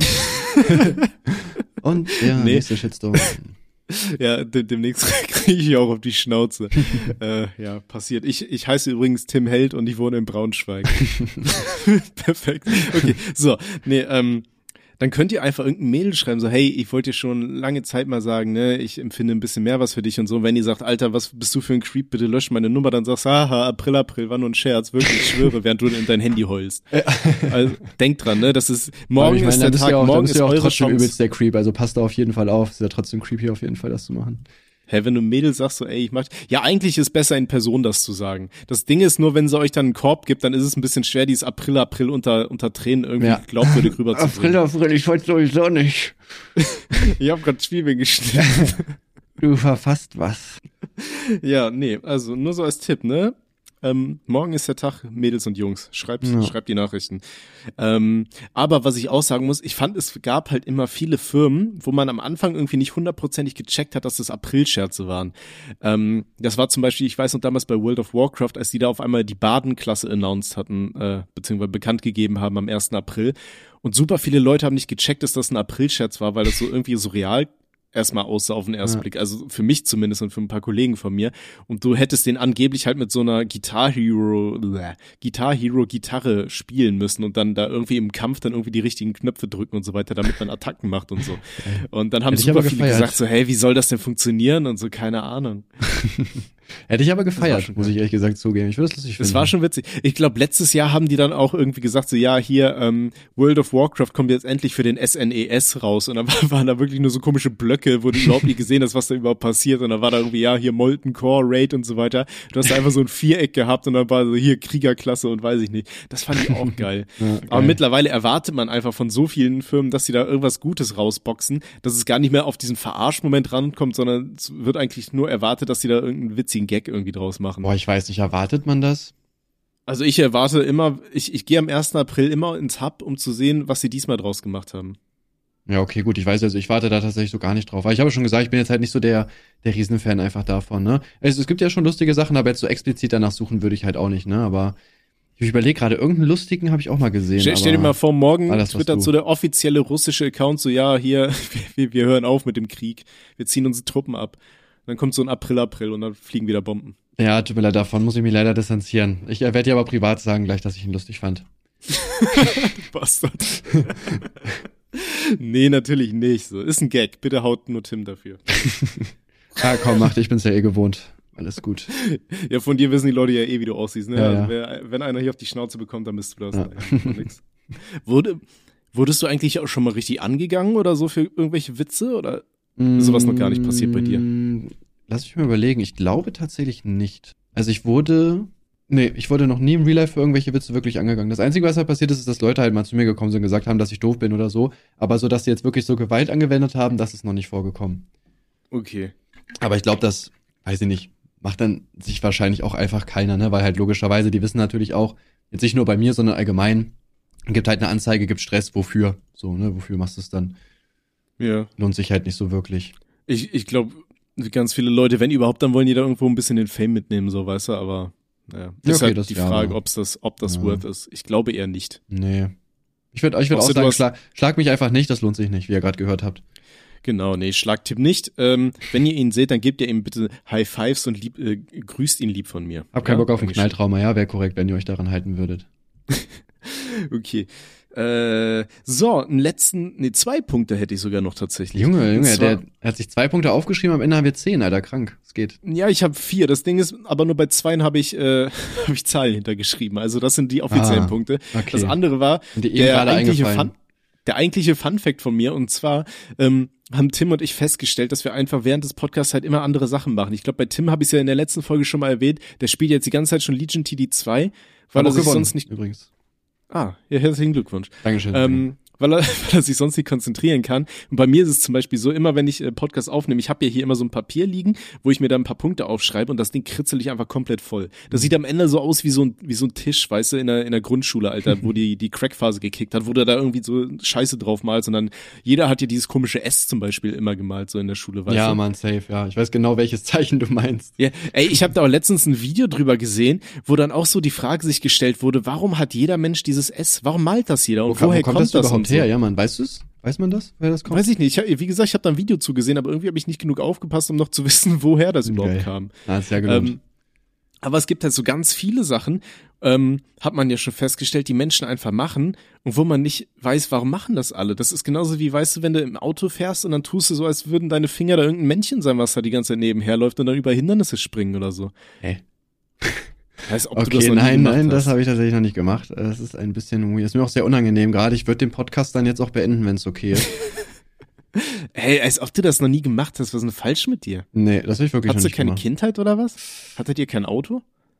Und der nächste Shitstorm. Ja, demnächst kriege ich auch auf die Schnauze. Ja, passiert. Ich heiße übrigens Tim Held und ich wohne in Braunschweig. Perfekt. Okay, so, dann könnt ihr einfach irgendein Mädel schreiben, so, hey, ich wollte dir schon lange Zeit mal sagen, ne, ich empfinde ein bisschen mehr was für dich und so. Und wenn ihr sagt, Alter, was bist du für ein Creep, bitte lösch meine Nummer, dann sagst du, haha, April, war nur ein Scherz, wirklich, ich schwöre, während du in dein Handy heulst. Also, denkt dran, ne, das ist, morgen ist der Tag, morgen ist eure trotzdem Chance. Übelst der Creep, also passt da auf jeden Fall auf, ist ja trotzdem creepy auf jeden Fall, das zu machen. Hä, wenn du Mädel sagst, so, ey, ich mach, ja, eigentlich ist besser in Person das zu sagen. Das Ding ist nur, wenn sie euch dann einen Korb gibt, dann ist es ein bisschen schwer, dieses April unter Tränen irgendwie glaubwürdig rüberzubringen. April, ich wollte sowieso nicht. Ich hab grad Zwiebeln geschnitten. Du verfasst was. Ja, nee, also nur so als Tipp, ne? Morgen ist der Tag, Mädels und Jungs. Schreibt die Nachrichten. Aber was ich auch sagen muss, ich fand, es gab halt immer viele Firmen, wo man am Anfang irgendwie nicht 100%ig gecheckt hat, dass das April-Scherze waren. Das war zum Beispiel, ich weiß noch damals bei World of Warcraft, als die da auf einmal die Baden-Klasse announced hatten, beziehungsweise bekannt gegeben haben am 1. April. Und super viele Leute haben nicht gecheckt, dass das ein April-Scherz war, weil das so irgendwie so real erstmal aussah auf den ersten Blick, also für mich zumindest und für ein paar Kollegen von mir, und du hättest den angeblich halt mit so einer Guitar Hero Gitarre spielen müssen und dann da irgendwie im Kampf dann irgendwie die richtigen Knöpfe drücken und so weiter, damit man Attacken macht und so. Und dann haben super viele gesagt so, hey, wie soll das denn funktionieren und so, keine Ahnung. Hätte ich aber gefeiert, muss ich ehrlich gesagt zugeben. Ich würde es lustig finden. Das war schon witzig. Ich glaube, letztes Jahr haben die dann auch irgendwie gesagt, so ja, hier, World of Warcraft kommt jetzt endlich für den SNES raus. Und dann waren da wirklich nur so komische Blöcke, wo du überhaupt nie gesehen hast, was da überhaupt passiert. Und dann war da irgendwie, ja, hier Molten Core, Raid und so weiter. Du hast da einfach so ein Viereck gehabt und dann war so hier Kriegerklasse und weiß ich nicht. Das fand ich auch geil. Ja, aber mittlerweile erwartet man einfach von so vielen Firmen, dass sie da irgendwas Gutes rausboxen, dass es gar nicht mehr auf diesen Verarschmoment rankommt, sondern es wird eigentlich nur erwartet, dass sie da irgendeinen witzigen Gag irgendwie draus machen. Boah, ich weiß nicht, erwartet man das? Also ich erwarte immer, ich gehe am 1. April immer ins Hub, um zu sehen, was sie diesmal draus gemacht haben. Ja, okay, gut, ich weiß, also ich warte da tatsächlich so gar nicht drauf. Aber ich habe schon gesagt, ich bin jetzt halt nicht so der Riesenfan einfach davon, ne? Also, es gibt ja schon lustige Sachen, aber jetzt so explizit danach suchen würde ich halt auch nicht, ne? Aber ich überlege gerade, irgendeinen lustigen habe ich auch mal gesehen. Stell dir mal vor, morgen twittert so der offizielle russische Account so, ja, hier, wir hören auf mit dem Krieg. Wir ziehen unsere Truppen ab. Dann kommt so ein April und dann fliegen wieder Bomben. Ja, tut mir leid, davon muss ich mich leider distanzieren. Ich werde dir aber privat sagen gleich, dass ich ihn lustig fand. Du Bastard. Nee, natürlich nicht. So, ist ein Gag. Bitte haut nur Tim dafür. Ja, komm, mach, ich bin's ja eh gewohnt. Alles gut. Ja, von dir wissen die Leute ja eh, wie du aussiehst. Ne? Ja, also, ja. wenn einer hier auf die Schnauze bekommt, dann bist du das. Ja. Nix. Wurdest du eigentlich auch schon mal richtig angegangen oder so für irgendwelche Witze? Oder ist sowas noch gar nicht passiert bei dir? Lass mich mal überlegen. Ich glaube tatsächlich nicht. Also ich wurde noch nie im Real Life für irgendwelche Witze wirklich angegangen. Das Einzige, was halt passiert ist, dass Leute halt mal zu mir gekommen sind und gesagt haben, dass ich doof bin oder so. Aber so, dass sie jetzt wirklich so Gewalt angewendet haben, das ist noch nicht vorgekommen. Okay. Aber ich glaube, das, weiß ich nicht, macht dann sich wahrscheinlich auch einfach keiner, ne? Weil halt logischerweise, die wissen natürlich auch, jetzt nicht nur bei mir, sondern allgemein, gibt halt eine Anzeige, gibt Stress, wofür? So, ne? Wofür machst du es dann? Ja. Lohnt sich halt nicht so wirklich. Ich glaube, ganz viele Leute, wenn überhaupt, dann wollen die da irgendwo ein bisschen den Fame mitnehmen, so, weißt du, aber naja. Das okay, ist halt die Frage, ob das worth ist. Ich glaube eher nicht. Nee. Ich würd auch sagen, schlag mich einfach nicht, das lohnt sich nicht, wie ihr gerade gehört habt. Genau, nee, schlagt Tim nicht. Wenn ihr ihn seht, dann gebt ihr ihm bitte High Fives und grüßt ihn lieb von mir. Hab keinen Bock auf einen Knalltrauma, ja, wäre korrekt, wenn ihr euch daran halten würdet. Okay. So, zwei Punkte hätte ich sogar noch tatsächlich. Junge, der hat sich 2 Punkte aufgeschrieben, am Ende haben wir 10, Alter, krank. Es geht. Ja, ich habe 4. Das Ding ist, aber nur bei 2 habe ich Zahlen hintergeschrieben. Also das sind die offiziellen Punkte. Okay. Das andere war der eigentliche Fun-Fact von mir. Und zwar haben Tim und ich festgestellt, dass wir einfach während des Podcasts halt immer andere Sachen machen. Ich glaube, bei Tim habe ich es ja in der letzten Folge schon mal erwähnt. Der spielt jetzt die ganze Zeit schon Legion TD2, weil er sich sonst nicht... Übrigens. Ja, herzlichen Glückwunsch. Dankeschön. Weil er sich sonst nicht konzentrieren kann. Und bei mir ist es zum Beispiel so, immer wenn ich Podcast aufnehme, ich habe ja hier immer so ein Papier liegen, wo ich mir da ein paar Punkte aufschreibe und das Ding kritzel ich einfach komplett voll. Das sieht am Ende so aus wie so ein Tisch, weißt du, in der Grundschule, Alter, wo die Crackphase gekickt hat, wo du da irgendwie so Scheiße drauf malst und dann jeder hat ja dieses komische S zum Beispiel immer gemalt, so in der Schule, weißt du? Ja, Mann, safe, ja. Ich weiß genau, welches Zeichen du meinst. Ja, ey, ich habe da auch letztens ein Video drüber gesehen, wo dann auch so die Frage sich gestellt wurde, warum hat jeder Mensch dieses S? Warum malt das jeder? Und woher kommt das überhaupt her? Ja, Mann, weißt du es? Weiß man das, woher das kommt? Weiß ich nicht. Wie gesagt, ich habe da ein Video zugesehen, aber irgendwie habe ich nicht genug aufgepasst, um noch zu wissen, woher das überhaupt kam. Ah, ist ja gelohnt. Aber es gibt halt so ganz viele Sachen, hat man ja schon festgestellt, die Menschen einfach machen und wo man nicht weiß, warum machen das alle. Das ist genauso wie, weißt du, wenn du im Auto fährst und dann tust du so, als würden deine Finger da irgendein Männchen sein, was da die ganze Zeit nebenher läuft und dann über Hindernisse springen oder so. Hä? Heißt, ob okay, du das noch nein, das habe ich tatsächlich noch nicht gemacht. Das ist ein bisschen weird. Ist mir auch sehr unangenehm gerade. Ich würde den Podcast dann jetzt auch beenden, wenn es okay ist. Hey, als ob du das noch nie gemacht hast. Was ist denn falsch mit dir? Nee, das habe ich wirklich noch nicht gemacht. Hattest du keine Kindheit oder was? Hattet ihr kein Auto?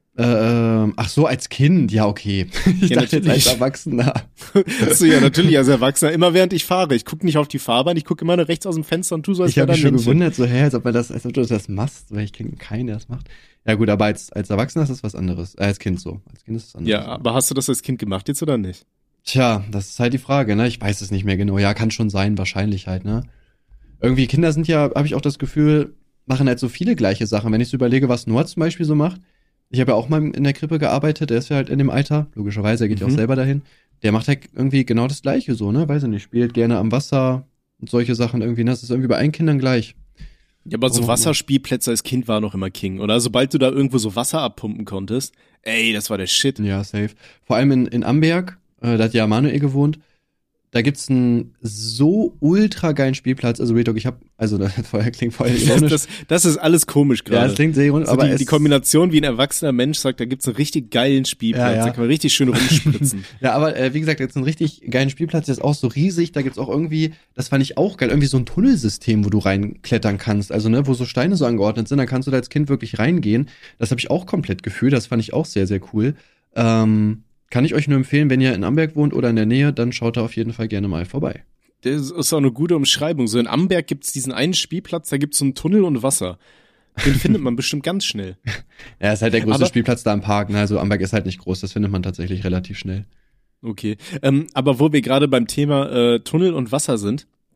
Ach so, als Kind, ja, okay. Ich dachte jetzt als Erwachsener. So, ja, natürlich als Erwachsener. Immer während ich fahre. Ich gucke nicht auf die Fahrbahn, ich gucke immer nur rechts aus dem Fenster und tu so, als wäre das Männchen. Ich habe mich schon gewundert, so, als ob du das machst, weil ich kenne keinen, der das macht. Ja gut, aber als Erwachsener ist das was anderes. Als Kind so. Als Kind ist das anderes. Ja, aber hast du das als Kind gemacht jetzt oder nicht? Tja, das ist halt die Frage, ne? Ich weiß es nicht mehr genau. Ja, kann schon sein, wahrscheinlich halt, ne? Irgendwie, Kinder sind ja, habe ich auch das Gefühl, machen halt so viele gleiche Sachen. Wenn ich so überlege, was Noah zum Beispiel so macht, ich habe ja auch mal in der Krippe gearbeitet, der ist ja halt in dem Alter, logischerweise, er geht ja auch selber dahin. Der macht halt irgendwie genau das Gleiche so, ne? Weiß ich nicht, spielt gerne am Wasser und solche Sachen irgendwie, ne? Das ist irgendwie bei allen Kindern gleich. Ja, aber so Wasserspielplätze als Kind war noch immer King, oder? Sobald du da irgendwo so Wasser abpumpen konntest, ey, das war der Shit. Ja, safe. Vor allem in Amberg, da hat ja Manuel gewohnt, da gibt's einen so ultra geilen Spielplatz, also Real Talk, das klingt voll ironisch. Das ist alles komisch gerade. Ja, das klingt sehr ironisch, also aber die Kombination, wie ein erwachsener Mensch sagt, da gibt's einen richtig geilen Spielplatz, da kann man richtig schön rumspritzen. Ja, aber wie gesagt, jetzt einen richtig geilen Spielplatz, der ist auch so riesig, da gibt's auch irgendwie, das fand ich auch geil, irgendwie so ein Tunnelsystem, wo du reinklettern kannst, also ne, wo so Steine so angeordnet sind, dann kannst du da als Kind wirklich reingehen. Das habe ich auch komplett gefühlt, das fand ich auch sehr, sehr cool. Kann ich euch nur empfehlen, wenn ihr in Amberg wohnt oder in der Nähe, dann schaut da auf jeden Fall gerne mal vorbei. Das ist auch eine gute Umschreibung. So in Amberg gibt's diesen einen Spielplatz, da gibt's so einen Tunnel und Wasser. Den findet man bestimmt ganz schnell. Ja, ist halt der größte Spielplatz da im Park, ne? Also Amberg ist halt nicht groß, das findet man tatsächlich relativ schnell. Okay, aber wo wir gerade beim Thema Tunnel und Wasser sind,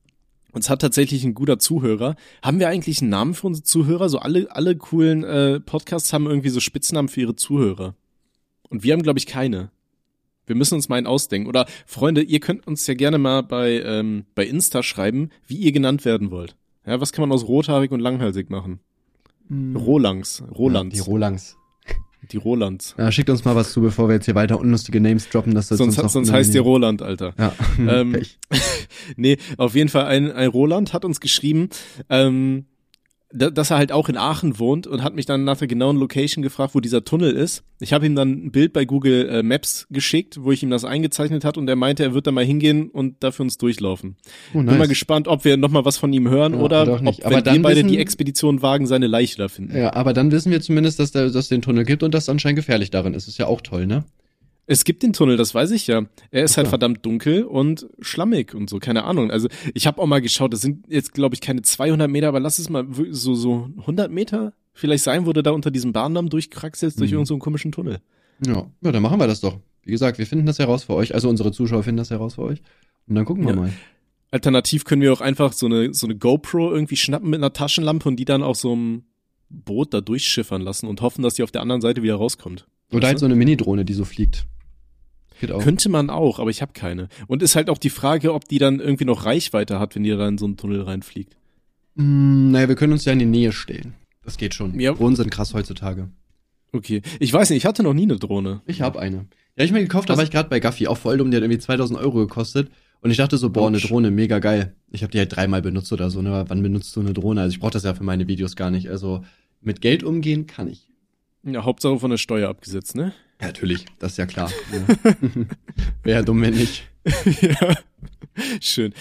Uns hat tatsächlich ein guter Zuhörer. Haben wir eigentlich einen Namen für unsere Zuhörer? So alle coolen Podcasts haben irgendwie so Spitznamen für ihre Zuhörer. Und wir haben, glaube ich, keine. Wir müssen uns mal einen ausdenken. Oder Freunde, ihr könnt uns ja gerne mal bei Insta schreiben, wie ihr genannt werden wollt. Ja, was kann man aus rothaarig und langhalsig machen? Rolands. Ja, die Rolands. Die Rolands. Ja, schickt uns mal was zu, bevor wir jetzt hier weiter unlustige Names droppen. Dass das sonst heißt ihr Roland, Alter. Ja. Nee, auf jeden Fall ein Roland hat uns geschrieben, dass er halt auch in Aachen wohnt und hat mich dann nach der genauen Location gefragt, wo dieser Tunnel ist. Ich habe ihm dann ein Bild bei Google Maps geschickt, wo ich ihm das eingezeichnet hat und er meinte, er wird da mal hingehen und dafür uns durchlafen. Oh, nice. Bin mal gespannt, ob wir nochmal was von ihm hören oder ob, wenn wir beide die Expedition wagen, seine Leiche da finden. Ja, aber dann wissen wir zumindest, dass es den Tunnel gibt und dass anscheinend gefährlich darin ist. Ist ja auch toll, ne? Es gibt den Tunnel, das weiß ich ja. Er ist halt verdammt dunkel und schlammig und so, keine Ahnung. Also ich habe auch mal geschaut, das sind jetzt, glaube ich, keine 200 Meter, aber lass es mal so 100 Meter vielleicht sein, wo du da unter diesem Bahndamm durchkraxelst durch irgendeinen so komischen Tunnel. Ja, dann machen wir das doch. Wie gesagt, wir finden das heraus für euch, also unsere Zuschauer finden das heraus für euch und dann gucken wir mal. Alternativ können wir auch einfach so eine GoPro irgendwie schnappen mit einer Taschenlampe und die dann auf so einem Boot da durchschiffern lassen und hoffen, dass die auf der anderen Seite wieder rauskommt. Oder halt so eine Mini-Drohne, die so fliegt. Könnte man auch, aber ich habe keine. Und ist halt auch die Frage, ob die dann irgendwie noch Reichweite hat, wenn die da in so einen Tunnel reinfliegt. Naja, wir können uns ja in die Nähe stellen. Das geht schon. Ja. Drohnen sind krass heutzutage. Okay. Ich weiß nicht, ich hatte noch nie eine Drohne. Ich habe eine. Ja, ich mir gekauft, da war ich gerade bei Gaffi, auch voll dumm, die hat irgendwie 2.000 € gekostet. Und ich dachte so, boah, eine Drohne, mega geil. Ich habe die halt 3-mal benutzt oder so, ne? Wann benutzt du eine Drohne? Also ich brauche das ja für meine Videos gar nicht. Also mit Geld umgehen kann ich. Ja, Hauptsache von der Steuer abgesetzt, ne? Ja, natürlich, das ist ja klar. Ja. Wäre dumm, wenn nicht. Ja, schön.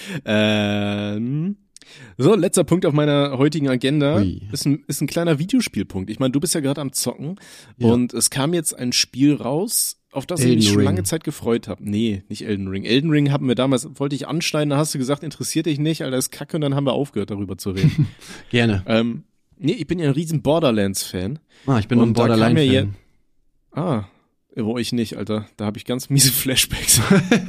So, letzter Punkt auf meiner heutigen Agenda ist ein kleiner Videospielpunkt. Ich meine, du bist ja gerade am Zocken und es kam jetzt ein Spiel raus, auf das ich mich schon lange Zeit gefreut habe. Nee, nicht Elden Ring. Elden Ring haben wir damals, wollte ich anschneiden, da hast du gesagt, interessiert dich nicht, Alter, ist kacke und dann haben wir aufgehört, darüber zu reden. Gerne. Nee, ich bin ja ein riesen Borderlands-Fan. Ich bin noch ein Borderlands-Fan. Wo ich nicht, Alter. Da habe ich ganz miese Flashbacks.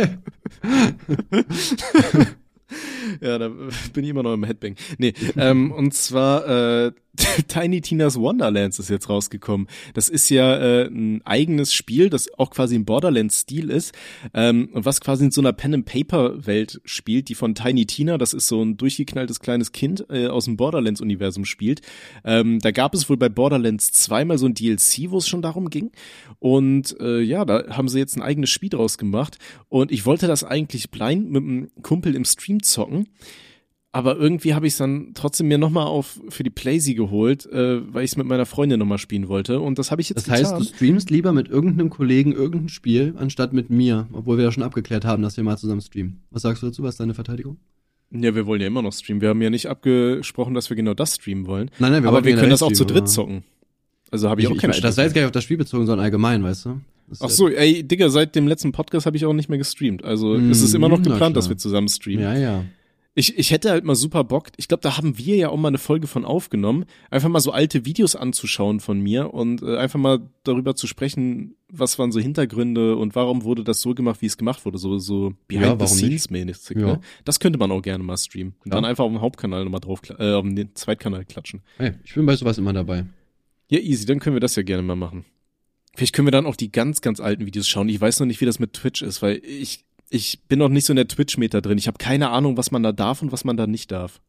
Ja, da bin ich immer noch im Headbang. Nee, und zwar Tiny Tina's Wonderlands ist jetzt rausgekommen. Das ist ja ein eigenes Spiel, das auch quasi im Borderlands-Stil ist und was quasi in so einer Pen-and-Paper-Welt spielt, die von Tiny Tina, das ist so ein durchgeknalltes kleines Kind, aus dem Borderlands-Universum spielt. Da gab es wohl bei Borderlands 2 mal so ein DLC, wo es schon darum ging und da haben sie jetzt ein eigenes Spiel draus gemacht und ich wollte das eigentlich blind mit einem Kumpel im Stream zocken. Aber irgendwie habe ich es dann trotzdem mir nochmal für die Playsee geholt, weil ich es mit meiner Freundin nochmal spielen wollte. Und das habe ich jetzt getan. Das heißt, du streamst lieber mit irgendeinem Kollegen irgendein Spiel, anstatt mit mir, obwohl wir ja schon abgeklärt haben, dass wir mal zusammen streamen. Was sagst du dazu? Was ist deine Verteidigung? Ja, wir wollen ja immer noch streamen. Wir haben ja nicht abgesprochen, dass wir genau das streamen wollen. Nein, aber wir können das auch zu dritt zocken. Also habe ich auch keinen Das war jetzt gar nicht auf das Spiel bezogen, sondern allgemein, weißt du? Ach so, ey, Digga, seit dem letzten Podcast habe ich auch nicht mehr gestreamt. Also es ist immer noch geplant, dass wir zusammen streamen. Ja. Ich hätte halt mal super Bock, ich glaube, da haben wir ja auch mal eine Folge von aufgenommen, einfach mal so alte Videos anzuschauen von mir und einfach mal darüber zu sprechen, was waren so Hintergründe und warum wurde das so gemacht, wie es gemacht wurde, so Behind-the-Scenes-mäßig. Ja. Ne? Das könnte man auch gerne mal streamen und dann einfach auf dem Hauptkanal nochmal drauf, auf den Zweitkanal klatschen. Hey, ich bin bei sowas immer dabei. Ja, easy, dann können wir das ja gerne mal machen. Vielleicht können wir dann auch die ganz, ganz alten Videos schauen. Ich weiß noch nicht, wie das mit Twitch ist, weil ich bin noch nicht so in der Twitch-Meta drin. Ich habe keine Ahnung, was man da darf und was man da nicht darf.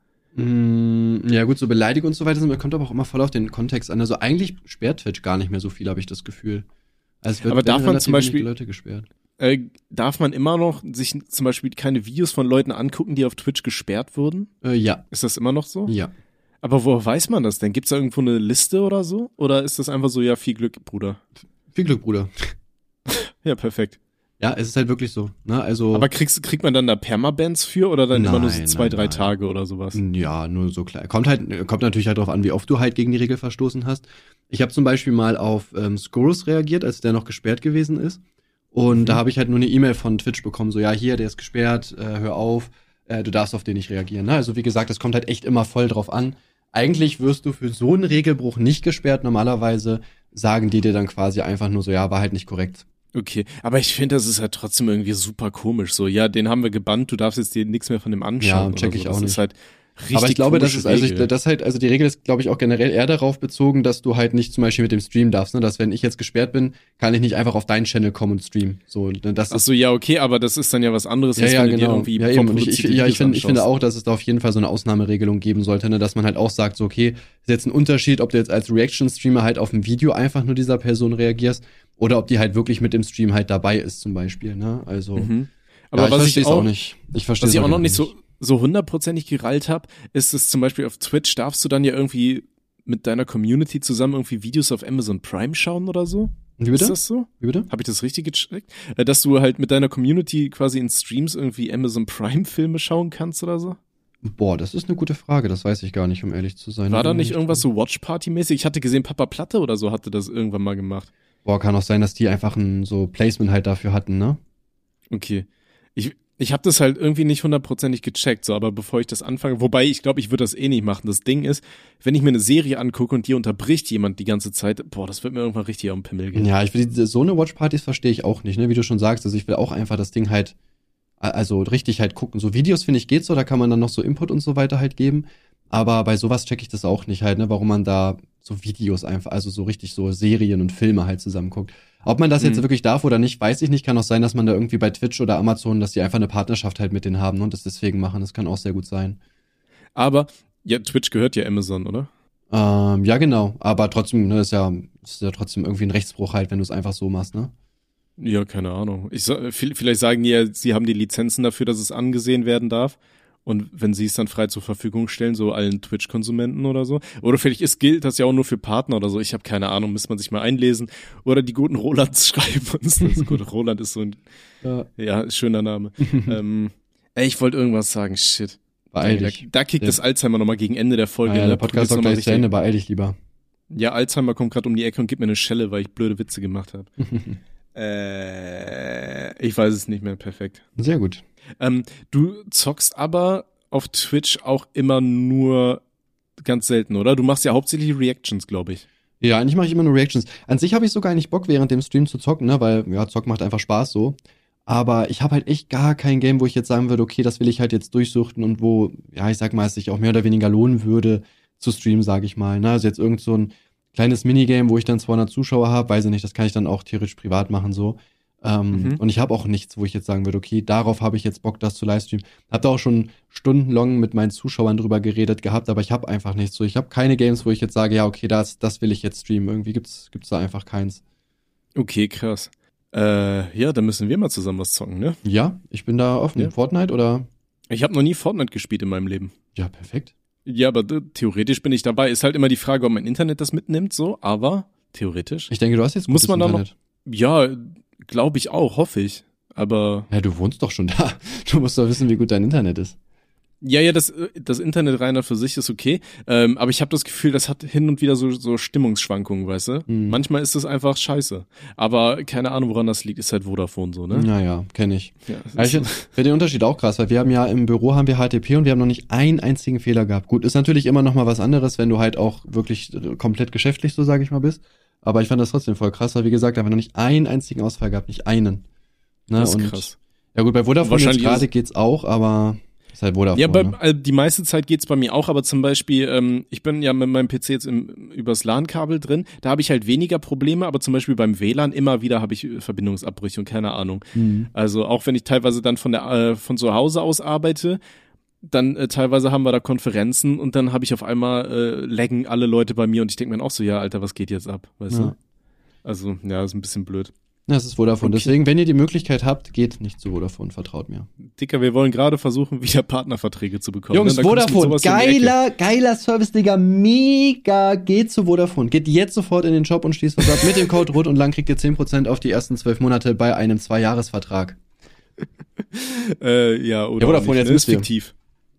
Ja gut, so Beleidigung und so weiter kommt aber auch immer voll auf den Kontext an. Also eigentlich sperrt Twitch gar nicht mehr so viel, habe ich das Gefühl. Also es wird aber darf man zum Beispiel Leute gesperrt. Darf man immer noch sich zum Beispiel keine Videos von Leuten angucken, die auf Twitch gesperrt wurden? Ja. Ist das immer noch so? Ja. Aber woher weiß man das denn? Gibt's da irgendwo eine Liste oder so? Oder ist das einfach so, ja, viel Glück, Bruder? Viel Glück, Bruder. Ja, perfekt. Ja, es ist halt wirklich so, ne, also. Aber kriegt man dann da Permabans für oder dann immer nur so 2-3 Tage oder sowas? Ja, nur so klein. Kommt natürlich halt drauf an, wie oft du halt gegen die Regel verstoßen hast. Ich habe zum Beispiel mal auf Scorus reagiert, als der noch gesperrt gewesen ist. Und da habe ich halt nur eine E-Mail von Twitch bekommen, so, ja, hier, der ist gesperrt, hör auf, du darfst auf den nicht reagieren, ne? Also wie gesagt, es kommt halt echt immer voll drauf an. Eigentlich wirst du für so einen Regelbruch nicht gesperrt. Normalerweise sagen die dir dann quasi einfach nur so, ja, war halt nicht korrekt. Okay, aber ich finde, das ist halt trotzdem irgendwie super komisch. So, ja, den haben wir gebannt, du darfst jetzt dir nichts mehr von dem anschauen. Ja, check ich so. auch Das nicht. ist halt richtig. Aber ich glaube, das ist also Regel. die Regel ist, glaube ich, auch generell eher darauf bezogen, dass du halt nicht zum Beispiel mit dem Stream darfst, ne? Dass wenn ich jetzt gesperrt bin, kann ich nicht einfach auf deinen Channel kommen und streamen. So, das Ach so, ja, okay, aber das ist dann ja was anderes, ja, als ja, wenn du dir genau. irgendwie Ja, eben. Und vorproduzierte Videos ich finde anschaust. auch, dass es da auf jeden Fall so eine Ausnahmeregelung geben sollte, ne? Dass man halt auch sagt, so, okay, ist jetzt ein Unterschied, ob du jetzt als Reaction-Streamer halt auf ein Video einfach nur dieser Person reagierst oder ob die halt wirklich mit dem Stream halt dabei ist, zum Beispiel, ne? Also, Aber ja, was ich ich auch, nicht. Ich verstehe was ich auch noch nicht so hundertprozentig gerallt habe, ist es zum Beispiel auf Twitch, darfst du dann ja irgendwie mit deiner Community zusammen irgendwie Videos auf Amazon Prime schauen oder so? Wie bitte? Ist das so? Wie bitte? Habe ich das richtig gecheckt? Dass du halt mit deiner Community quasi in Streams irgendwie Amazon Prime Filme schauen kannst oder so? Boah, das ist eine gute Frage. Das weiß ich gar nicht, um ehrlich zu sein. War da nicht irgendwas so Watch-Party-mäßig? Ich hatte gesehen, Papa Platte oder so hatte das irgendwann mal gemacht. Boah, kann auch sein, dass die einfach ein so Placement halt dafür hatten, ne? Okay. Ich habe das halt irgendwie nicht hundertprozentig gecheckt, so, aber bevor ich das anfange, wobei ich glaube, ich würde das eh nicht machen. Das Ding ist, wenn ich mir eine Serie angucke und die unterbricht jemand die ganze Zeit, boah, das wird mir irgendwann richtig auf den Pimmel gehen. Ja, so eine Watchpartys verstehe ich auch nicht, ne? Wie du schon sagst, also ich will auch einfach das Ding halt, also richtig halt gucken. So Videos, finde ich, geht so, da kann man dann noch so Input und so weiter halt geben. Aber bei sowas check ich das auch nicht halt, ne? Warum man da so Videos einfach, also so richtig so Serien und Filme halt zusammen guckt. Ob man das jetzt wirklich darf oder nicht, weiß ich nicht. Kann auch sein, dass man da irgendwie bei Twitch oder Amazon, dass die einfach eine Partnerschaft halt mit denen haben und das deswegen machen. Das kann auch sehr gut sein. Aber, ja, Twitch gehört ja Amazon, oder? Ja, genau. Aber trotzdem, ne, ist ja trotzdem irgendwie ein Rechtsbruch halt, wenn du es einfach so machst, ne? Ja, keine Ahnung. Vielleicht sagen die ja, sie haben die Lizenzen dafür, dass es angesehen werden darf. Und wenn sie es dann frei zur Verfügung stellen, so allen Twitch-Konsumenten oder so. Oder vielleicht gilt das ja auch nur für Partner oder so. Ich habe keine Ahnung, müsste man sich mal einlesen. Oder die guten Rolands schreiben uns das. Gut, Roland ist so ein schöner Name. Ich wollte irgendwas sagen, shit. Beeil dich. Da kickt das Alzheimer nochmal gegen Ende der Folge. Ja, der Podcast ist auch gleich zu Ende, beeil dich lieber. Ja, Alzheimer kommt gerade um die Ecke und gibt mir eine Schelle, weil ich blöde Witze gemacht habe. Ich weiß es nicht mehr perfekt. Sehr gut. Du zockst aber auf Twitch auch immer nur ganz selten, oder? Du machst ja hauptsächlich Reactions, glaube ich. Ja, eigentlich mache ich immer nur Reactions. An sich habe ich sogar nicht Bock, während dem Stream zu zocken, ne, weil, ja, Zocken macht einfach Spaß so. Aber ich habe halt echt gar kein Game, wo ich jetzt sagen würde, okay, das will ich halt jetzt durchsuchten und wo, ja, ich sag mal, es sich auch mehr oder weniger lohnen würde zu streamen, sage ich mal. Ne? Also jetzt irgend so ein kleines Minigame, wo ich dann 200 Zuschauer habe, weiß ich nicht, das kann ich dann auch theoretisch privat machen so. Und ich habe auch nichts, wo ich jetzt sagen würde, okay, darauf habe ich jetzt Bock, das zu livestreamen. Hab da auch schon stundenlang mit meinen Zuschauern drüber geredet gehabt, aber ich habe einfach nichts so. Ich habe keine Games, wo ich jetzt sage, ja, okay, das will ich jetzt streamen. Irgendwie gibt's da einfach keins. Okay, krass. Ja, dann müssen wir mal zusammen was zocken, ne? Ja, ich bin da offen. Ja. Fortnite oder? Ich habe noch nie Fortnite gespielt in meinem Leben. Ja, perfekt. Ja, aber theoretisch bin ich dabei. Ist halt immer die Frage, ob mein Internet das mitnimmt, so, aber theoretisch. Ich denke, du hast jetzt Muss gutes man da noch? Internet. Ja, glaube ich auch, hoffe ich. Aber Ja, du wohnst doch schon da. Du musst doch wissen, wie gut dein Internet ist. ja, das Internet reiner für sich ist okay. Aber ich habe das Gefühl, das hat hin und wieder so Stimmungsschwankungen, weißt du? Manchmal ist es einfach scheiße. Aber keine Ahnung, woran das liegt. Ist halt Vodafone so, ne? Naja, kenne ich. Ja, Ich finde den Unterschied auch krass, weil wir haben ja im Büro haben wir HTTP und wir haben noch nicht einen einzigen Fehler gehabt. Gut, ist natürlich immer noch mal was anderes, wenn du halt auch wirklich komplett geschäftlich, so sage ich mal, bist. Aber ich fand das trotzdem voll krass, weil wie gesagt, da haben wir noch nicht einen einzigen Ausfall gehabt, nicht einen. Ne? das ist und krass. Ja gut, bei Vodafone jetzt Wahrscheinlich gerade geht's auch, aber ist halt Vodafone. Ja, ne? die meiste Zeit geht's bei mir auch, aber zum Beispiel, ich bin ja mit meinem PC jetzt übers LAN-Kabel drin, da habe ich halt weniger Probleme, aber zum Beispiel beim WLAN immer wieder habe ich Verbindungsabbrüche und keine Ahnung. Also auch wenn ich teilweise dann von zu Hause aus arbeite, dann teilweise haben wir da Konferenzen und dann habe ich auf einmal laggen alle Leute bei mir und ich denke mir auch so, ja, Alter, was geht jetzt ab, weißt du? Also, ja, ist ein bisschen blöd. Ja, das ist Vodafone. Okay. Deswegen, wenn ihr die Möglichkeit habt, geht nicht zu Vodafone, vertraut mir. Dicker, wir wollen gerade versuchen, wieder Partnerverträge zu bekommen. Jungs, ne? Dann kommst du mit Vodafone, sowas um die Ecke. geiler Service, Digga, mega, geht zu Vodafone. Geht jetzt sofort in den Shop und schließt was ab. Mit dem Code Rot und Lang kriegt ihr 10% auf die ersten 12 Monate bei einem 2-Jahres-Vertrag. Ja, oder Ja, Vodafone, nicht, jetzt ne? müsst Ist ihr. fiktiv.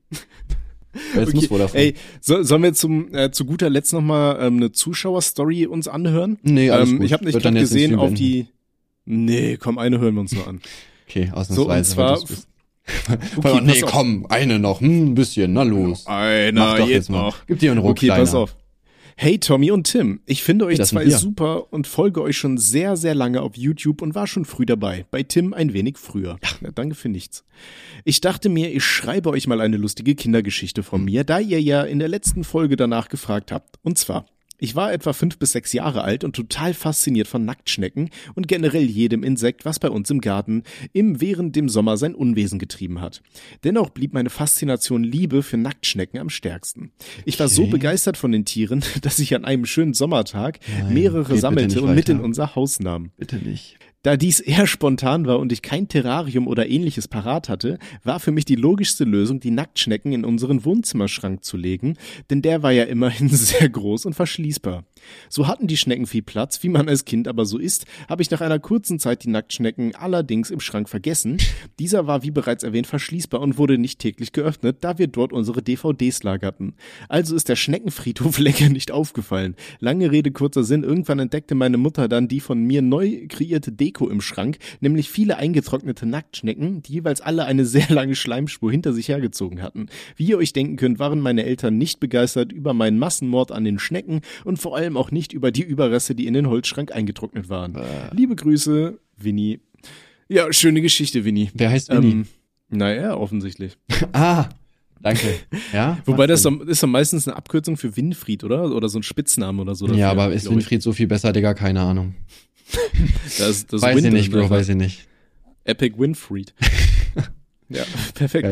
Jetzt muss Vodafone. Ey, sollen wir zu guter Letzt nochmal eine Zuschauerstory uns anhören? Nee, alles gut. Ich habe nicht Wird dann gerade jetzt den gesehen Stream auf beenden. die... Nee, komm, eine hören wir uns nur an. Okay, So, ausnahmsweise. und zwar... Okay, nee, pass auf. komm, eine noch, ein bisschen, na los. Mach Einer doch jetzt mal. noch. Gib dir einen Ruck, Okay, Kleiner. pass auf. Hey Tommy und Tim, ich finde euch das sind zwei wir. super und folge euch schon sehr, sehr lange auf YouTube und war schon früh dabei. Bei Tim ein wenig früher. Ja, danke für nichts. Ich dachte mir, ich schreibe euch mal eine lustige Kindergeschichte von mir, da ihr ja in der letzten Folge danach gefragt habt. Und zwar: Ich war etwa 5 bis 6 Jahre alt und total fasziniert von Nacktschnecken und generell jedem Insekt, was bei uns im Garten während dem Sommer sein Unwesen getrieben hat. Dennoch blieb meine Faszination Liebe für Nacktschnecken am stärksten. Ich war so begeistert von den Tieren, dass ich an einem schönen Sommertag mehrere sammelte und mit in unser Haus nahm. Bitte nicht. Da dies eher spontan war und ich kein Terrarium oder ähnliches parat hatte, war für mich die logischste Lösung, die Nacktschnecken in unseren Wohnzimmerschrank zu legen, denn der war ja immerhin sehr groß und verschließbar. So hatten die Schnecken viel Platz, wie man als Kind aber so ist, habe ich nach einer kurzen Zeit die Nacktschnecken allerdings im Schrank vergessen. Dieser war wie bereits erwähnt verschließbar und wurde nicht täglich geöffnet, da wir dort unsere DVDs lagerten. Also ist der Schneckenfriedhof länger nicht aufgefallen. Lange Rede, kurzer Sinn, irgendwann entdeckte meine Mutter dann die von mir neu kreierte Deko im Schrank, nämlich viele eingetrocknete Nacktschnecken, die jeweils alle eine sehr lange Schleimspur hinter sich hergezogen hatten. Wie ihr euch denken könnt, waren meine Eltern nicht begeistert über meinen Massenmord an den Schnecken und vor allem auch nicht über die Überreste, die in den Holzschrank eingetrocknet waren. Liebe Grüße, Winnie. Ja, schöne Geschichte, Winnie. Wer heißt Winnie? Naja, offensichtlich. Danke. Ja. Wobei das ist doch meistens eine Abkürzung für Winfried, oder? Oder so ein Spitzname oder so. Dafür, ja, aber ist Winfried so viel besser, Digga? Keine Ahnung. Das weiß ich nicht, Bro, weiß ich nicht. Epic Winfried. Ja, perfekt.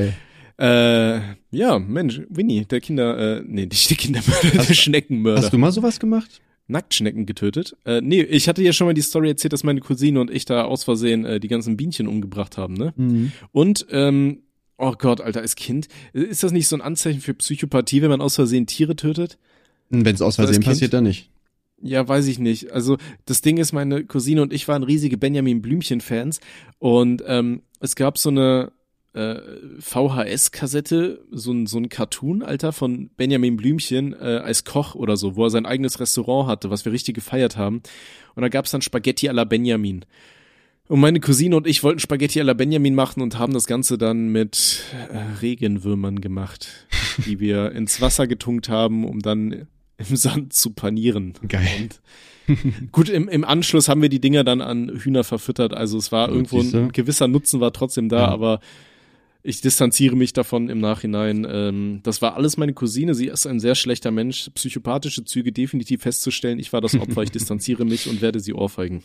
Ja, Mensch, Winnie, der nicht der Kindermörder, der Schneckenmörder. Hast du mal sowas gemacht? Nacktschnecken getötet? Nee, ich hatte ja schon mal die Story erzählt, dass meine Cousine und ich da aus Versehen die ganzen Bienchen umgebracht haben, ne? Mhm. Und, oh Gott, Alter, als Kind, ist das nicht so ein Anzeichen für Psychopathie, wenn man aus Versehen Tiere tötet? Wenn es aus Versehen passiert, dann nicht. Ja, weiß ich nicht. Also das Ding ist, meine Cousine und ich waren riesige Benjamin Blümchen-Fans und es gab so eine VHS-Kassette, so ein Cartoon, Alter, von Benjamin Blümchen als Koch oder so, wo er sein eigenes Restaurant hatte, was wir richtig gefeiert haben. Und da gab's dann Spaghetti à la Benjamin. Und meine Cousine und ich wollten Spaghetti à la Benjamin machen und haben das Ganze dann mit Regenwürmern gemacht, die wir ins Wasser getunkt haben, um dann im Sand zu panieren. Geil. Und gut, im Anschluss haben wir die Dinger dann an Hühner verfüttert, also es war irgendwo ein gewisser Nutzen war trotzdem da, aber ich distanziere mich davon im Nachhinein. Das war alles meine Cousine, sie ist ein sehr schlechter Mensch, psychopathische Züge definitiv festzustellen, ich war das Opfer, ich distanziere mich und werde sie ohrfeigen.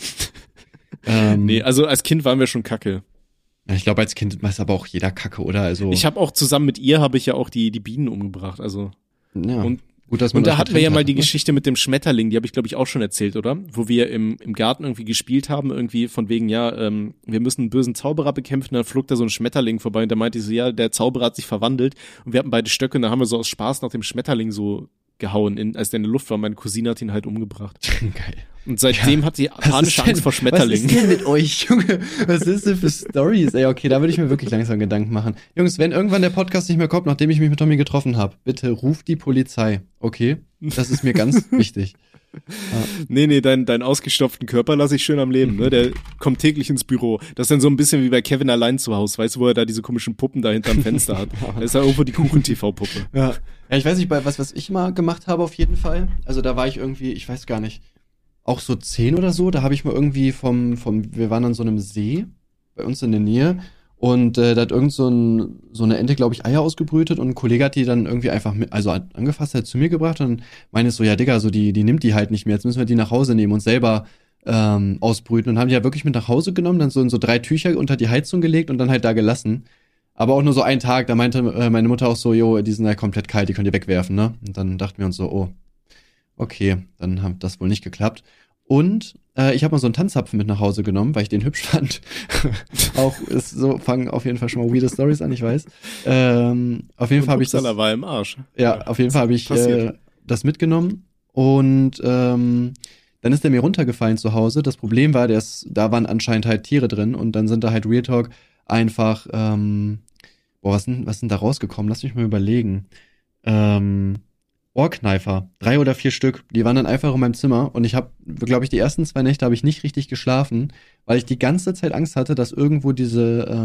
Ja. Nee, also als Kind waren wir schon kacke. Ja, ich glaube, als Kind ist aber auch jeder kacke, oder? Also ich habe auch zusammen mit ihr, habe ich ja auch die Bienen umgebracht, also ja. Und gut, dass man und da hatten wir ja mal die ne? Geschichte mit dem Schmetterling, die habe ich glaube ich auch schon erzählt, oder? Wo wir im Garten irgendwie gespielt haben, irgendwie von wegen, ja, wir müssen einen bösen Zauberer bekämpfen, dann flog da so ein Schmetterling vorbei und da meinte ich so, ja, der Zauberer hat sich verwandelt und wir hatten beide Stöcke und da haben wir so aus Spaß nach dem Schmetterling so gehauen, als der in der Luft war. Meine Cousine hat ihn halt umgebracht. Geil. Und seitdem hat sie panische Angst vor Schmetterlingen. Was ist denn mit euch, Junge? Was ist denn für Stories? Ey, okay, da würde ich mir wirklich langsam Gedanken machen. Jungs, wenn irgendwann der Podcast nicht mehr kommt, nachdem ich mich mit Tommy getroffen habe, bitte ruft die Polizei, okay? Das ist mir ganz wichtig. Nee, deinen ausgestopften Körper lasse ich schön am Leben, ne? Der kommt täglich ins Büro. Das ist dann so ein bisschen wie bei Kevin allein zu Hause, weißt du, wo er da diese komischen Puppen da hinterm Fenster hat. Da ist ja irgendwo die Kuchen-TV-Puppe. Ja, ich weiß nicht, bei was ich mal gemacht habe auf jeden Fall. Also da war ich irgendwie, ich weiß gar nicht, auch so 10 oder so, da habe ich mal irgendwie wir waren an so einem See bei uns in der Nähe und da hat irgend so eine Ente, glaube ich, Eier ausgebrütet und ein Kollege hat die dann irgendwie einfach hat angefasst, hat zu mir gebracht und meinte so, ja Digga, so die nimmt die halt nicht mehr, jetzt müssen wir die nach Hause nehmen und selber ausbrüten und haben die ja wirklich mit nach Hause genommen, dann so in so 3 Tücher unter die Heizung gelegt und dann halt da gelassen. Aber auch nur so einen Tag, da meinte meine Mutter auch so, jo, die sind ja komplett kalt, die könnt ihr wegwerfen, ne? Und dann dachten wir uns so, oh, okay, dann hat das wohl nicht geklappt. Und ich habe mal so einen Tanzapfen mit nach Hause genommen, weil ich den hübsch fand. Auch ist so, fangen auf jeden Fall schon mal weirde Stories an, ich weiß. Auf jeden Fall habe ich das. War im Arsch. Ja, auf jeden Fall habe ich das mitgenommen und dann ist der mir runtergefallen zu Hause. Das Problem war, da waren anscheinend halt Tiere drin und dann sind da halt Real Talk einfach, was sind da rausgekommen? Lass mich mal überlegen. Ohrkneifer, 3 oder 4 Stück, die waren dann einfach in meinem Zimmer und ich habe, glaube ich, die ersten 2 Nächte habe ich nicht richtig geschlafen, weil ich die ganze Zeit Angst hatte, dass irgendwo diese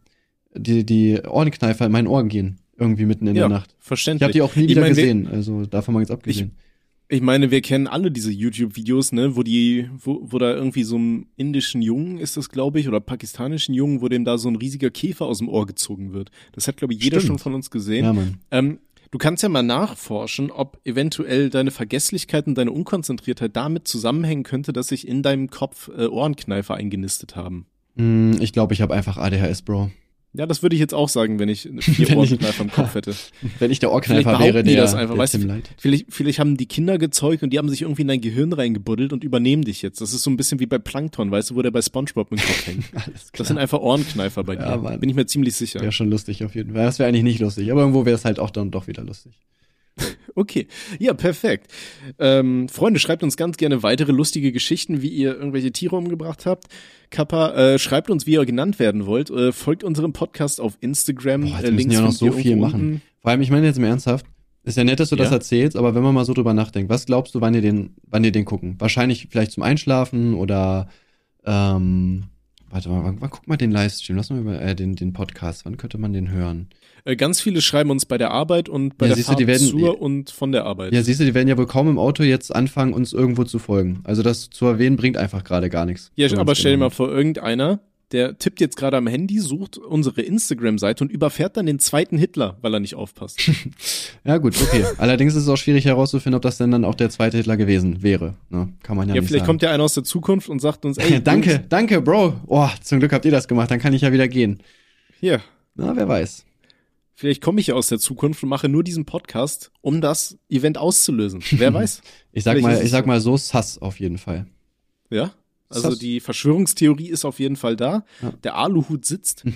die Ohrenkneifer in meinen Ohren gehen, irgendwie mitten in der Nacht. Verständlich. Ich habe die auch nie wieder gesehen, also davon mal jetzt abgesehen. Ich meine, wir kennen alle diese YouTube-Videos, ne, wo da irgendwie so einem indischen Jungen ist das, glaube ich, oder pakistanischen Jungen, wo dem da so ein riesiger Käfer aus dem Ohr gezogen wird. Das hat, glaube ich, jeder schon von uns gesehen. Ja, Mann. Du kannst ja mal nachforschen, ob eventuell deine Vergesslichkeit und deine Unkonzentriertheit damit zusammenhängen könnte, dass sich in deinem Kopf Ohrenkneifer eingenistet haben. Ich glaube, ich habe einfach ADHS, Bro. Ja, das würde ich jetzt auch sagen, wenn ich 4 Ohrenkneifer im Kopf hätte. Wenn ich der Ohrkneifer wäre, der das einfach, weißt Tim du, Light. vielleicht haben die Kinder gezeugt und die haben sich irgendwie in dein Gehirn reingebuddelt und übernehmen dich jetzt. Das ist so ein bisschen wie bei Plankton, weißt du, wo der bei SpongeBob im Kopf hängt. Alles klar. Das sind einfach Ohrenkneifer bei dir. Ja, Mann. Bin ich mir ziemlich sicher. Wäre schon lustig auf jeden Fall. Das wäre eigentlich nicht lustig, aber irgendwo wäre es halt auch dann doch wieder lustig. Okay, ja, perfekt. Freunde, schreibt uns ganz gerne weitere lustige Geschichten, wie ihr irgendwelche Tiere umgebracht habt. Kappa, schreibt uns, wie ihr genannt werden wollt. Folgt unserem Podcast auf Instagram. Boah, jetzt müssen ja noch so viel machen. Vor allem, ich meine jetzt mal ernsthaft, ist ja nett, dass du das erzählst, aber wenn man mal so drüber nachdenkt, was glaubst du, wann ihr den gucken? Wahrscheinlich vielleicht zum Einschlafen oder warte mal, wann guckt man den Livestream? Lass mal über den Podcast, wann könnte man den hören? Ganz viele schreiben uns bei der Arbeit und bei der Fahrt zur und von der Arbeit. Ja, siehst du, die werden ja wohl kaum im Auto jetzt anfangen, uns irgendwo zu folgen. Also das zu erwähnen, bringt einfach gerade gar nichts. Ja, aber stell dir mal vor, irgendeiner, der tippt jetzt gerade am Handy, sucht unsere Instagram-Seite und überfährt dann den zweiten Hitler, weil er nicht aufpasst. Ja gut, okay. Allerdings ist es auch schwierig herauszufinden, ob das denn dann auch der zweite Hitler gewesen wäre. Ne? Kann man ja nicht sagen. Ja, vielleicht kommt ja einer aus der Zukunft und sagt uns, ey, danke, Bro. Oh, zum Glück habt ihr das gemacht, dann kann ich ja wieder gehen. Ja. Na, wer weiß. Vielleicht komme ich ja aus der Zukunft und mache nur diesen Podcast, um das Event auszulösen. Wer weiß? Ich sag mal so, sass auf jeden Fall. Ja? Also die Verschwörungstheorie ist auf jeden Fall da. Ja. Der Aluhut sitzt.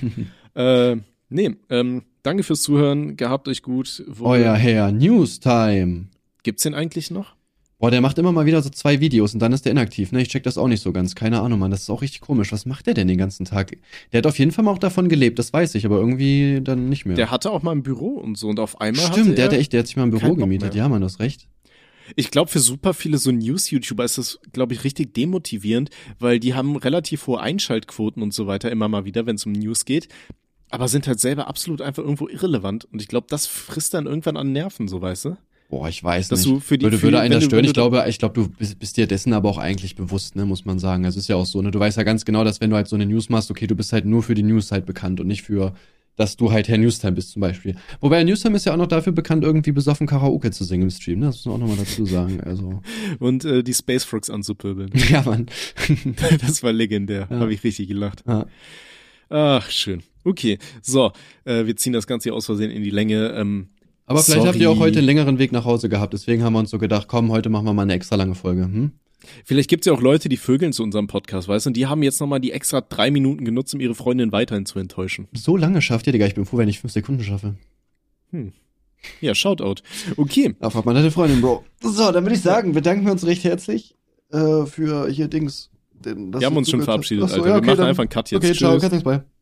Danke fürs Zuhören. Gehabt euch gut. Euer Herr, Newstime. Gibt's den eigentlich noch? Boah, der macht immer mal wieder so 2 Videos und dann ist der inaktiv, ne? Ich check das auch nicht so ganz. Keine Ahnung, Mann. Das ist auch richtig komisch. Was macht der denn den ganzen Tag? Der hat auf jeden Fall mal auch davon gelebt, das weiß ich, aber irgendwie dann nicht mehr. Der hatte auch mal ein Büro und so und auf einmal Stimmt, der hat sich mal ein Büro gemietet. Ja, Mann, du hast recht. Ich glaube, für super viele so News-YouTuber ist das, glaube ich, richtig demotivierend, weil die haben relativ hohe Einschaltquoten und so weiter immer mal wieder, wenn es um News geht, aber sind halt selber absolut einfach irgendwo irrelevant und ich glaube, das frisst dann irgendwann an Nerven, so, weißt du? Boah, ich weiß nicht. Würde einen das stören. Ich glaube, du bist dir dessen aber auch eigentlich bewusst, ne, muss man sagen. Also ist ja auch so, ne, du weißt ja ganz genau, dass wenn du halt so eine News machst, okay, du bist halt nur für die News halt bekannt und nicht für, dass du halt Herr Newstime bist zum Beispiel. Wobei Herr Newstime ist ja auch noch dafür bekannt, irgendwie besoffen Karaoke zu singen im Stream, ne, das muss man auch nochmal dazu sagen, also. Und die Space Frogs anzupöbeln. Ja, Mann. Das war legendär, ja. Habe ich richtig gelacht. Ja. Ach, schön. Okay, so, wir ziehen das Ganze hier aus Versehen in die Länge, aber vielleicht habt ihr auch heute einen längeren Weg nach Hause gehabt, deswegen haben wir uns so gedacht, komm, heute machen wir mal eine extra lange Folge. Vielleicht gibt's ja auch Leute, die vögeln zu unserem Podcast, weißt du, und die haben jetzt nochmal die extra 3 Minuten genutzt, um ihre Freundin weiterhin zu enttäuschen. So lange schafft ihr, Digga, ich bin froh, wenn ich 5 Sekunden schaffe. Ja, Shoutout. Okay. Da fragt man deine Freundin, Bro. So, dann würde ich sagen, bedanken wir uns recht herzlich für hier Dings. Wir haben uns schon verabschiedet, Alter. Wir machen einfach einen Cut jetzt. Okay, ciao, Cut, bye.